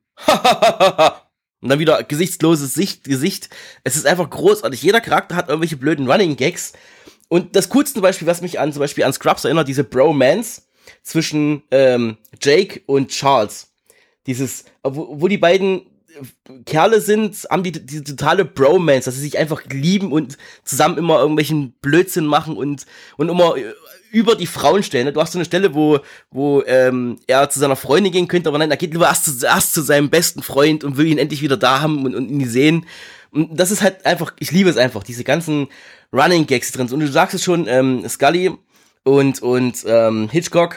und dann wieder gesichtsloses Sicht, Gesicht. Es ist einfach großartig. Jeder Charakter hat irgendwelche blöden Running Gags. Und das coolste Beispiel, was mich an zum Beispiel an Scrubs erinnert, diese Bromance zwischen ähm, Jake und Charles. Dieses, wo, wo die beiden Kerle sind, haben die diese totale Bromance, dass sie sich einfach lieben und zusammen immer irgendwelchen Blödsinn machen und und immer über die Frauen stellen. Du hast so eine Stelle, wo wo ähm, er zu seiner Freundin gehen könnte, aber nein, er geht lieber erst zu, erst zu seinem besten Freund und will ihn endlich wieder da haben und, und ihn sehen. Und das ist halt einfach, ich liebe es einfach, diese ganzen Running Gags drin. Und du sagst es schon, ähm, Scully und und ähm, Hitchcock,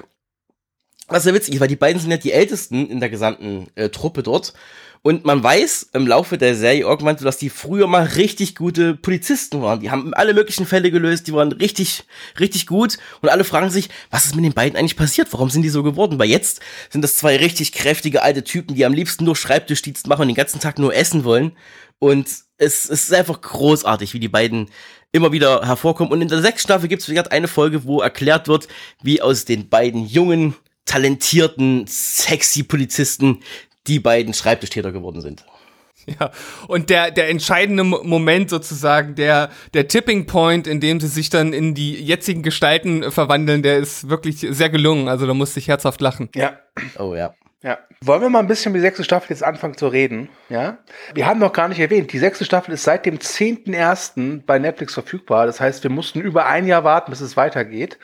was sehr witzig ist, weil die beiden sind ja die Ältesten in der gesamten äh, Truppe dort. Und man weiß im Laufe der Serie irgendwann, dass die früher mal richtig gute Polizisten waren. Die haben alle möglichen Fälle gelöst, die waren richtig, richtig gut. Und alle fragen sich, was ist mit den beiden eigentlich passiert? Warum sind die so geworden? Weil jetzt sind das zwei richtig kräftige alte Typen, die am liebsten nur Schreibtischdienst machen und den ganzen Tag nur essen wollen. Und es, es ist einfach großartig, wie die beiden immer wieder hervorkommen. Und in der sechsten Staffel gibt es wieder eine Folge, wo erklärt wird, wie aus den beiden jungen, talentierten, sexy Polizisten die beiden Schreibtischtäter geworden sind. Ja, und der der entscheidende Moment sozusagen, der der Tipping Point, in dem sie sich dann in die jetzigen Gestalten verwandeln, der ist wirklich sehr gelungen. Also da musste ich herzhaft lachen. Ja. Oh ja. Ja. Wollen wir mal ein bisschen über die sechste Staffel jetzt anfangen zu reden? Ja. Wir haben noch gar nicht erwähnt, die sechste Staffel ist seit dem zehnten ersten bei Netflix verfügbar. Das heißt, wir mussten über ein Jahr warten, bis es weitergeht.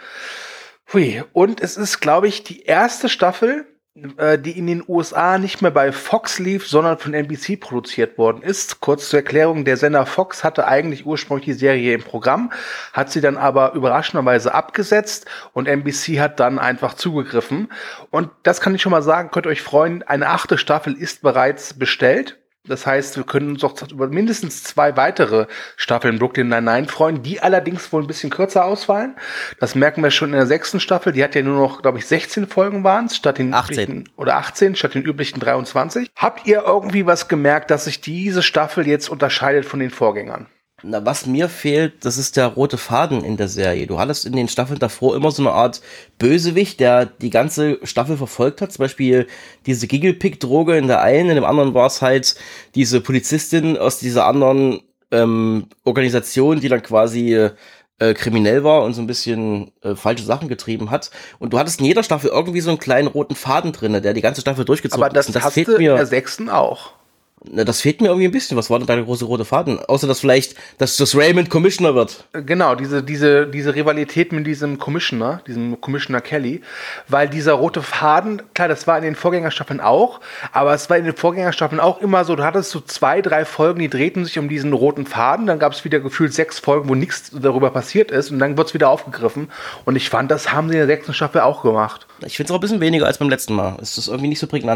Hui. Und es ist, glaube ich, die erste Staffel, die in den U S A nicht mehr bei Fox lief, sondern von N B C produziert worden ist. Kurz zur Erklärung, der Sender Fox hatte eigentlich ursprünglich die Serie im Programm, hat sie dann aber überraschenderweise abgesetzt und N B C hat dann einfach zugegriffen. Und das kann ich schon mal sagen, könnt ihr euch freuen, eine achte Staffel ist bereits bestellt. Das heißt, wir können uns auch über mindestens zwei weitere Staffeln Brooklyn Nine-Nine freuen, die allerdings wohl ein bisschen kürzer ausfallen. Das merken wir schon in der sechsten Staffel. Die hat ja nur noch, glaube ich, sechzehn Folgen waren es, statt den achtzehn. Üblichen, oder achtzehn, statt den üblichen dreiundzwanzig. Habt ihr irgendwie was gemerkt, dass sich diese Staffel jetzt unterscheidet von den Vorgängern? Na, was mir fehlt, das ist der rote Faden in der Serie. Du hattest in den Staffeln davor immer so eine Art Bösewicht, der die ganze Staffel verfolgt hat. Zum Beispiel diese Gigglepick-Droge in der einen, in dem anderen war es halt diese Polizistin aus dieser anderen ähm, Organisation, die dann quasi äh, kriminell war und so ein bisschen äh, falsche Sachen getrieben hat. Und du hattest in jeder Staffel irgendwie so einen kleinen roten Faden drin, der die ganze Staffel durchgezogen Aber das, ist. Aber das hast du in der sechsten auch. Na, das fehlt mir irgendwie ein bisschen. Was war denn da der große rote Faden? Außer, dass vielleicht, dass das Raymond Commissioner wird. Genau, diese, diese, diese Rivalität mit diesem Commissioner, diesem Commissioner Kelly, weil dieser rote Faden, klar, das war in den Vorgängerstaffeln auch, aber es war in den Vorgängerstaffeln auch immer so, du hattest so zwei, drei Folgen, die drehten sich um diesen roten Faden, dann gab es wieder gefühlt sechs Folgen, wo nichts darüber passiert ist und dann wird es wieder aufgegriffen und ich fand, das haben sie in der sechsten Staffel auch gemacht. Ich finde es auch ein bisschen weniger als beim letzten Mal. Es ist irgendwie nicht so prägnant.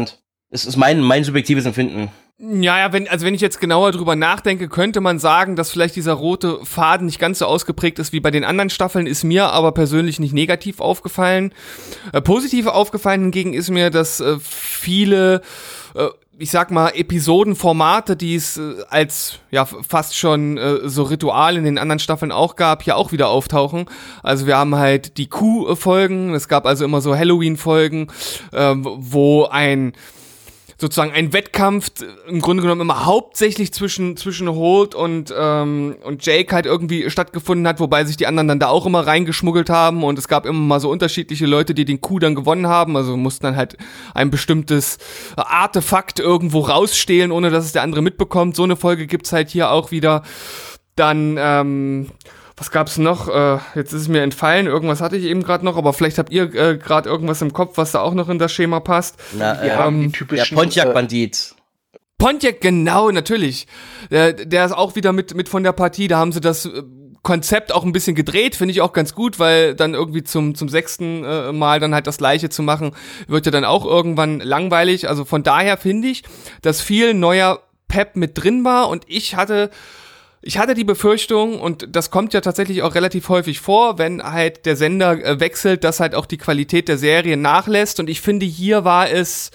Es ist mein, mein subjektives Empfinden. Ja, ja, wenn, also wenn ich jetzt genauer drüber nachdenke, könnte man sagen, dass vielleicht dieser rote Faden nicht ganz so ausgeprägt ist wie bei den anderen Staffeln, ist mir aber persönlich nicht negativ aufgefallen. Äh, positiv aufgefallen hingegen ist mir, dass äh, viele, äh, ich sag mal, Episodenformate, die es äh, als ja fast schon äh, so Ritual in den anderen Staffeln auch gab, hier auch wieder auftauchen. Also wir haben halt die Q-Folgen, es gab also immer so Halloween-Folgen, äh, wo ein sozusagen ein Wettkampf im Grunde genommen immer hauptsächlich zwischen zwischen Holt und ähm, und Jake halt irgendwie stattgefunden hat, wobei sich die anderen dann da auch immer reingeschmuggelt haben und es gab immer mal so unterschiedliche Leute, die den Coup dann gewonnen haben, also mussten dann halt ein bestimmtes Artefakt irgendwo rausstehlen, ohne dass es der andere mitbekommt. So eine Folge gibt's halt hier auch wieder. Dann ähm, was gab's noch? Äh, jetzt ist es mir entfallen. Irgendwas hatte ich eben gerade noch, aber vielleicht habt ihr äh, gerade irgendwas im Kopf, was da auch noch in das Schema passt. Na, Wir äh, haben die der typischen Pontiac-Bandit. Pontiac, genau, natürlich. Der, der ist auch wieder mit mit von der Partie. Da haben sie das äh, Konzept auch ein bisschen gedreht, finde ich auch ganz gut, weil dann irgendwie zum zum sechsten äh, Mal dann halt das Gleiche zu machen, wird ja dann auch irgendwann langweilig. Also von daher finde ich, dass viel neuer Pep mit drin war und ich hatte Ich hatte die Befürchtung, und das kommt ja tatsächlich auch relativ häufig vor, wenn halt der Sender äh, wechselt, dass halt auch die Qualität der Serie nachlässt. Und ich finde, hier war es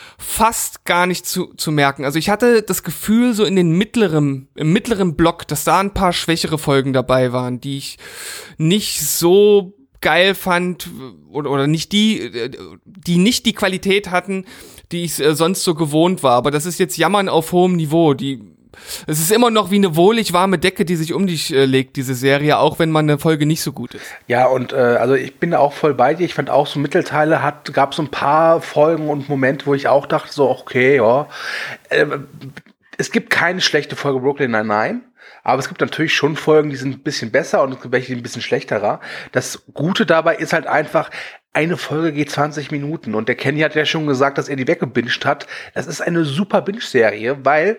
fast gar nicht zu, zu merken. Also ich hatte das Gefühl, so in den mittleren, im mittleren Block, dass da ein paar schwächere Folgen dabei waren, die ich nicht so geil fand oder, oder nicht die, die nicht die Qualität hatten, die ich äh, sonst so gewohnt war. Aber das ist jetzt Jammern auf hohem Niveau. Die Es ist immer noch wie eine wohlig warme Decke, die sich um dich äh, legt, diese Serie, auch wenn man eine Folge nicht so gut ist. Ja, und äh, also ich bin da auch voll bei dir. Ich fand auch so Mittelteile, hat gab so ein paar Folgen und Momente, wo ich auch dachte, so okay, ja. Äh, es gibt keine schlechte Folge Brooklyn Nine-Nine, aber es gibt natürlich schon Folgen, die sind ein bisschen besser und es gibt welche, die ein bisschen schlechterer. Das Gute dabei ist halt einfach, eine Folge geht zwanzig Minuten und der Kenny hat ja schon gesagt, dass er die weggebinged hat. Das ist eine super Binge-Serie, weil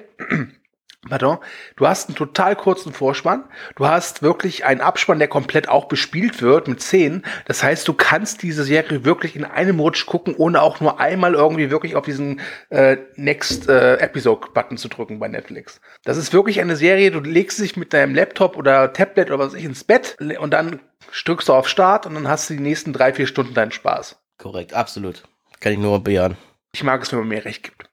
Pardon, du hast einen total kurzen Vorspann, du hast wirklich einen Abspann, der komplett auch bespielt wird mit Szenen, das heißt, du kannst diese Serie wirklich in einem Rutsch gucken, ohne auch nur einmal irgendwie wirklich auf diesen äh, Next äh, Episode-Button zu drücken bei Netflix. Das ist wirklich eine Serie, du legst dich mit deinem Laptop oder Tablet oder was weiß ich ins Bett und dann drückst du auf Start und dann hast du die nächsten drei, vier Stunden deinen Spaß. Korrekt, absolut. Kann ich nur bejahen. Ich mag es, wenn man mir recht gibt.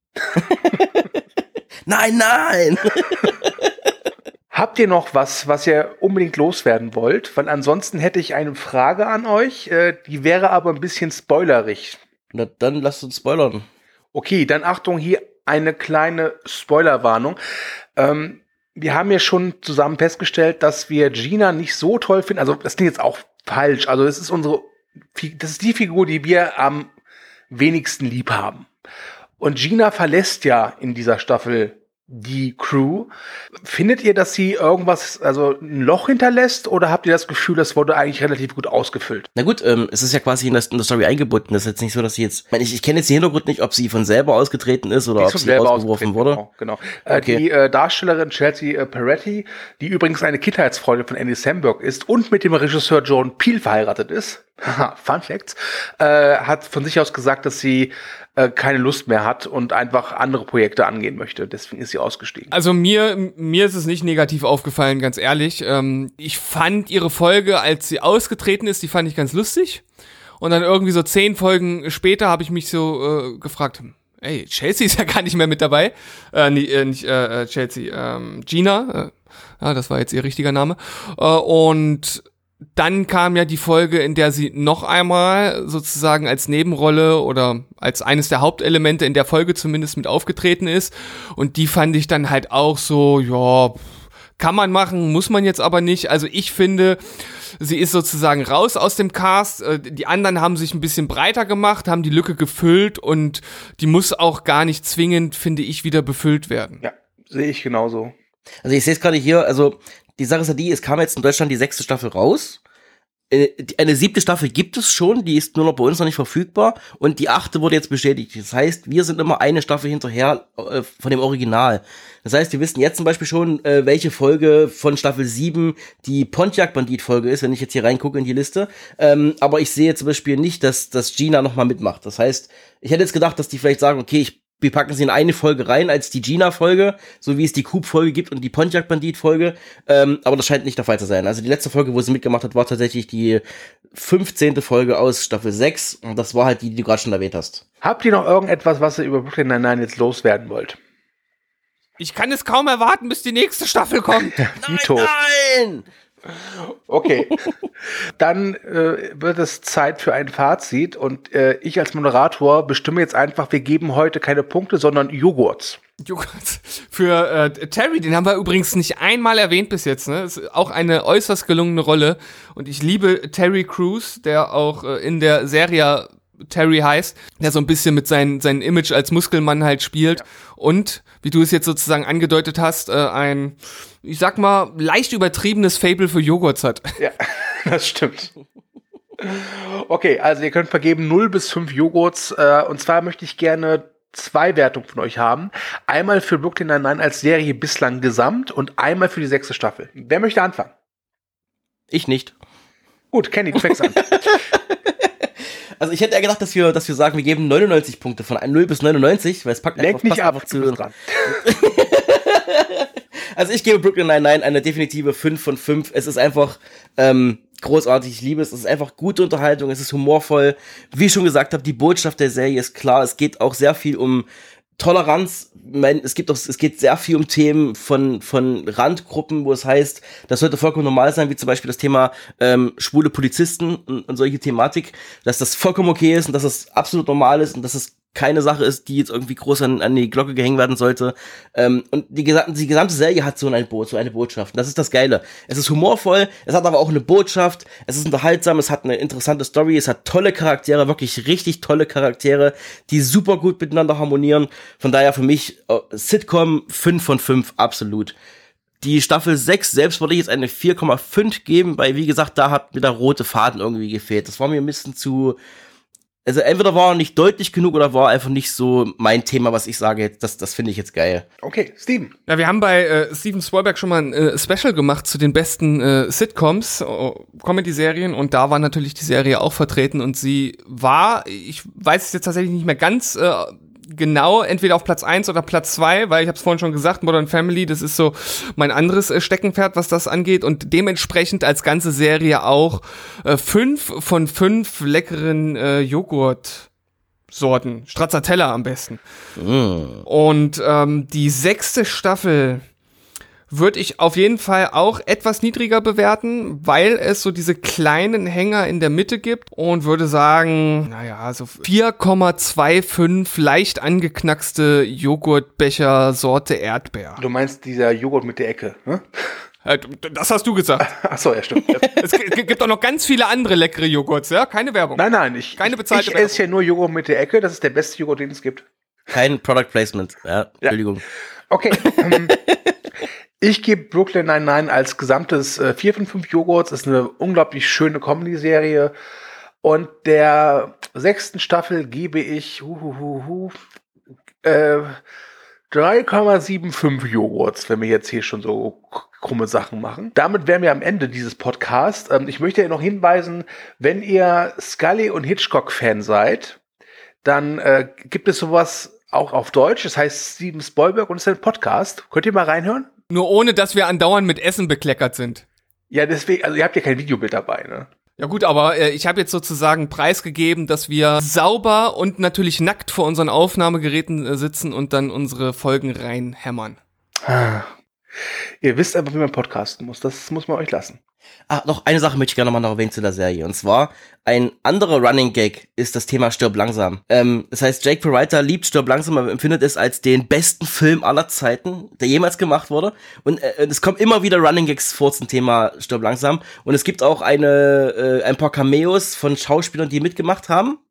Nein, nein! Habt ihr noch was, was ihr unbedingt loswerden wollt? Weil ansonsten hätte ich eine Frage an euch, äh, die wäre aber ein bisschen spoilerig. Na, dann lasst uns spoilern. Okay, dann Achtung, hier eine kleine Spoilerwarnung. Ähm, wir haben ja schon zusammen festgestellt, dass wir Gina nicht so toll finden. Also das klingt jetzt auch falsch. Also es ist unsere, das ist die Figur, die wir am wenigsten lieb haben. Und Gina verlässt ja in dieser Staffel die Crew. Findet ihr, dass sie irgendwas, also ein Loch hinterlässt, oder habt ihr das Gefühl, das wurde eigentlich relativ gut ausgefüllt? Na gut, ähm, es ist ja quasi in der, in der Story eingebunden. Das ist jetzt nicht so, dass sie jetzt, ich meine, ich, ich kenne jetzt den Hintergrund nicht, ob sie von selber ausgetreten ist oder ob sie rausgeworfen wurde. Genau, genau. Äh, Okay. Die äh, Darstellerin Chelsea äh, Peretti, die übrigens eine Kindheitsfreundin von Andy Samberg ist und mit dem Regisseur Jordan Peele verheiratet ist, haha, Fun Facts, äh, hat von sich aus gesagt, dass sie äh, keine Lust mehr hat und einfach andere Projekte angehen möchte. Deswegen ist sie ausgestiegen. Also mir, mir ist es nicht negativ aufgefallen, ganz ehrlich. Ähm, ich fand ihre Folge, als sie ausgetreten ist, die fand ich ganz lustig. Und dann irgendwie so zehn Folgen später habe ich mich so äh, gefragt, ey, Chelsea ist ja gar nicht mehr mit dabei. Äh, nee, äh, nicht äh, Chelsea, ähm, Gina. Äh, ja, das war jetzt ihr richtiger Name. Äh, und dann kam ja die Folge, in der sie noch einmal sozusagen als Nebenrolle oder als eines der Hauptelemente in der Folge zumindest mit aufgetreten ist. Und die fand ich dann halt auch so, ja, kann man machen, muss man jetzt aber nicht. Also ich finde, sie ist sozusagen raus aus dem Cast. Die anderen haben sich ein bisschen breiter gemacht, haben die Lücke gefüllt und die muss auch gar nicht zwingend, finde ich, wieder befüllt werden. Ja, sehe ich genauso. Also ich sehe es gerade hier, also die Sache ist ja die, es kam jetzt in Deutschland die sechste Staffel raus. eine siebte Staffel gibt es schon, die ist nur noch bei uns noch nicht verfügbar und die achte wurde jetzt bestätigt. Das heißt, wir sind immer eine Staffel hinterher äh, von dem Original. Das heißt, wir wissen jetzt zum Beispiel schon, äh, welche Folge von Staffel sieben die Pontiac-Bandit-Folge ist, wenn ich jetzt hier reingucke in die Liste. Ähm, aber ich sehe zum Beispiel nicht, dass, dass Gina nochmal mitmacht. Das heißt, ich hätte jetzt gedacht, dass die vielleicht sagen, okay, ich wir packen sie in eine Folge rein als die Gina-Folge, so wie es die Coop-Folge gibt und die Pontiac-Bandit-Folge. Ähm, aber das scheint nicht der Fall zu sein. Also die letzte Folge, wo sie mitgemacht hat, war tatsächlich die fünfzehnte Folge aus Staffel sechs. Und das war halt die, die du gerade schon erwähnt hast. Habt ihr noch irgendetwas, was ihr über Brooklyn Nine-Nine jetzt loswerden wollt? Ich kann es kaum erwarten, bis die nächste Staffel kommt. Nein, nein! Okay, dann äh, wird es Zeit für ein Fazit und äh, ich als Moderator bestimme jetzt einfach, wir geben heute keine Punkte, sondern Joghurts. Joghurt. Für äh, Terry, den haben wir übrigens nicht einmal erwähnt bis jetzt, ne? Ist auch eine äußerst gelungene Rolle und ich liebe Terry Crews, der auch äh, in der Serie Terry heißt, der so ein bisschen mit seinem sein Image als Muskelmann halt spielt, ja. Und, wie du es jetzt sozusagen angedeutet hast, äh, ein, ich sag mal, leicht übertriebenes Fable für Joghurts hat. Ja, das stimmt. Okay, also ihr könnt vergeben null bis fünf Joghurts, äh, und zwar möchte ich gerne zwei Wertungen von euch haben. Einmal für Brooklyn Nine-Nine als Serie bislang gesamt und einmal für die sechste Staffel. Wer möchte anfangen? Ich nicht. Gut, Kenny, du fängst an. Also ich hätte ja gedacht, dass wir, dass wir sagen, wir geben neunundneunzig Punkte von null bis neunundneunzig, weil es packt Lenk einfach, nicht ab, einfach zu. Dran. Also ich gebe Brooklyn Nine-Nine eine definitive fünf von fünf. Es ist einfach ähm, großartig, ich liebe es. Es ist einfach gute Unterhaltung, es ist humorvoll. Wie ich schon gesagt habe, die Botschaft der Serie ist klar. Es geht auch sehr viel um Toleranz. Es gibt auch, es geht sehr viel um Themen von von Randgruppen, wo es heißt, das sollte vollkommen normal sein, wie zum Beispiel das Thema ähm, schwule Polizisten und, und solche Thematik, dass das vollkommen okay ist und dass das absolut normal ist und dass es keine Sache ist, die jetzt irgendwie groß an, an die Glocke gehängt werden sollte. Ähm, und die gesamte, die gesamte Serie hat so eine, Bo- so eine Botschaft. Und das ist das Geile. Es ist humorvoll, es hat aber auch eine Botschaft, es ist unterhaltsam, es hat eine interessante Story, es hat tolle Charaktere, wirklich richtig tolle Charaktere, die super gut miteinander harmonieren. Von daher für mich äh, Sitcom fünf von fünf, absolut. Die Staffel sechs selbst würde ich jetzt eine vier Komma fünf geben, weil, wie gesagt, da hat mir der rote Faden irgendwie gefehlt. Das war mir ein bisschen zu... Also entweder war er nicht deutlich genug oder war einfach nicht so mein Thema, was ich sage, das, das finde ich jetzt geil. Okay, Steven. Ja, wir haben bei äh, Steven Spielberg schon mal ein äh, Special gemacht zu den besten äh, Sitcoms, äh, Comedy-Serien, und da war natürlich die Serie auch vertreten und sie war, ich weiß es jetzt tatsächlich nicht mehr ganz äh, genau, entweder auf Platz eins oder Platz zwei, weil ich habe es vorhin schon gesagt, Modern Family, das ist so mein anderes äh, Steckenpferd, was das angeht, und dementsprechend als ganze Serie auch äh, fünf von fünf leckeren äh, Joghurt-Sorten, Stracciatella am besten. Mm. Und ähm, die sechste Staffel würde ich auf jeden Fall auch etwas niedriger bewerten, weil es so diese kleinen Hänger in der Mitte gibt, und würde sagen, naja, so vier Komma fünfundzwanzig leicht angeknackste Joghurtbecher Sorte Erdbeer. Du meinst dieser Joghurt mit der Ecke, ne? Das hast du gesagt. Ach so, ja, stimmt. Es gibt auch noch ganz viele andere leckere Joghurts, ja? Keine Werbung. Nein, nein, ich, Keine bezahlte ich, ich esse ja nur Joghurt mit der Ecke. Das ist der beste Joghurt, den es gibt. Kein Product Placement, ja, Entschuldigung. Ja. Okay, ähm, ich gebe Brooklyn Nine-Nine als gesamtes äh, vier von fünf Joghurts. Ist eine unglaublich schöne Comedy-Serie. Und der sechsten Staffel gebe ich hu, hu, hu, hu, äh, drei Komma fünfundsiebzig Joghurts, wenn wir jetzt hier schon so krumme Sachen machen. Damit wären wir am Ende dieses Podcasts. Ähm, ich möchte ja noch hinweisen, wenn ihr Scully und Hitchcock-Fan seid, dann äh, gibt es sowas auch auf Deutsch. Das heißt Steven Spielberg und es ist ein Podcast. Könnt ihr mal reinhören? Nur ohne, dass wir andauernd mit Essen bekleckert sind. Ja, deswegen, also ihr habt ja kein Videobild dabei, ne? Ja gut, aber äh, ich habe jetzt sozusagen preisgegeben, dass wir sauber und natürlich nackt vor unseren Aufnahmegeräten äh, sitzen und dann unsere Folgen reinhämmern. Ah. Ihr wisst einfach, wie man podcasten muss. Das muss man euch lassen. Ah, noch eine Sache möchte ich gerne noch mal noch erwähnen zu der Serie. Und zwar, ein anderer Running Gag ist das Thema Stirb langsam. Ähm, das heißt, Jake Peralta liebt Stirb langsam, aber empfindet es als den besten Film aller Zeiten, der jemals gemacht wurde. Und äh, es kommen immer wieder Running Gags vor zum Thema Stirb langsam. Und es gibt auch eine äh, ein paar Cameos von Schauspielern, die mitgemacht haben.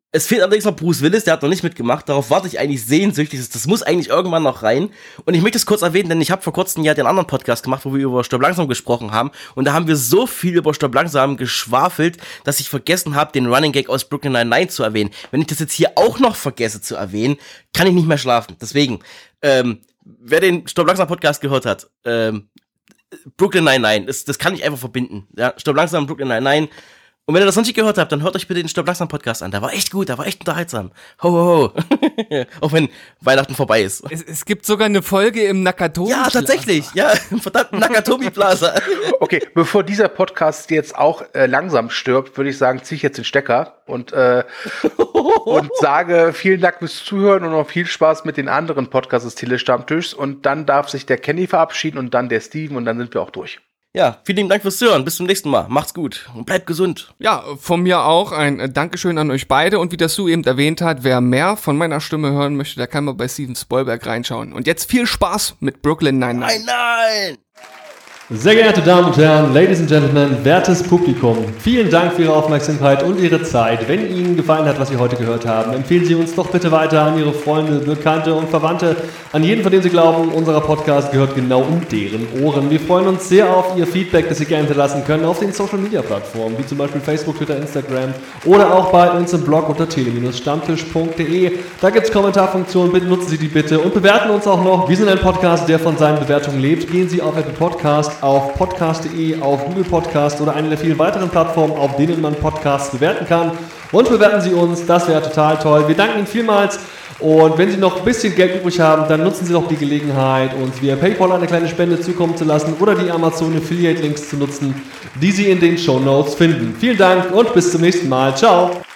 Es fehlt allerdings noch Bruce Willis, der hat noch nicht mitgemacht. Darauf warte ich eigentlich sehnsüchtig. Das, das muss eigentlich irgendwann noch rein. Und ich möchte es kurz erwähnen, denn ich habe vor kurzem ja den anderen Podcast gemacht, wo wir über Stirb langsam gesprochen haben. Und da haben wir so viel über Stirb langsam geschwafelt, dass ich vergessen habe, den Running Gag aus Brooklyn Nine-Nine zu erwähnen. Wenn ich das jetzt hier auch noch vergesse zu erwähnen, kann ich nicht mehr schlafen. Deswegen, ähm, wer den Stirb langsam Podcast gehört hat, ähm, Brooklyn Nine-Nine, das, das kann ich einfach verbinden. Ja, Stirb langsam, Brooklyn Nine-Nine. Und wenn ihr das noch nicht gehört habt, dann hört euch bitte den Stirb langsam Podcast an. Der war echt gut, der war echt unterhaltsam. Ho, ho, ho. Auch wenn Weihnachten vorbei ist. Es, es gibt sogar eine Folge im Nakatomi Plaza. Ja, tatsächlich. Ja, im verdammten Nakatomi Plaza. Okay, bevor dieser Podcast jetzt auch äh, langsam stirbt, würde ich sagen, ziehe ich jetzt den Stecker und, äh, und sage vielen Dank fürs Zuhören und noch viel Spaß mit den anderen Podcasts des Telestammtischs. Und dann darf sich der Kenny verabschieden und dann der Steven und dann sind wir auch durch. Ja, vielen Dank fürs Zuhören. Bis zum nächsten Mal. Macht's gut und bleibt gesund. Ja, von mir auch ein Dankeschön an euch beide. Und wie das Sue eben erwähnt hat, wer mehr von meiner Stimme hören möchte, der kann mal bei Steven Spielberg reinschauen. Und jetzt viel Spaß mit Brooklyn Nine-Nine. Nein, nein! Sehr geehrte Damen und Herren, Ladies and Gentlemen, wertes Publikum, vielen Dank für Ihre Aufmerksamkeit und Ihre Zeit. Wenn Ihnen gefallen hat, was Sie heute gehört haben, empfehlen Sie uns doch bitte weiter an Ihre Freunde, Bekannte und Verwandte, an jeden, von dem Sie glauben, unser Podcast gehört genau um deren Ohren. Wir freuen uns sehr auf Ihr Feedback, das Sie gerne hinterlassen können auf den Social-Media-Plattformen, wie zum Beispiel Facebook, Twitter, Instagram oder auch bei uns im Blog unter tele stammtisch punkt de. Da gibt es Kommentarfunktionen, bitte nutzen Sie die bitte und bewerten uns auch noch. Wir sind ein Podcast, der von seinen Bewertungen lebt. Gehen Sie auf Apple Podcast, auf podcast punkt de, auf Google Podcast oder eine der vielen weiteren Plattformen, auf denen man Podcasts bewerten kann. Und bewerten Sie uns, das wäre total toll. Wir danken Ihnen vielmals. Und wenn Sie noch ein bisschen Geld übrig haben, dann nutzen Sie doch die Gelegenheit, uns via PayPal eine kleine Spende zukommen zu lassen oder die Amazon Affiliate Links zu nutzen, die Sie in den Shownotes finden. Vielen Dank und bis zum nächsten Mal. Ciao!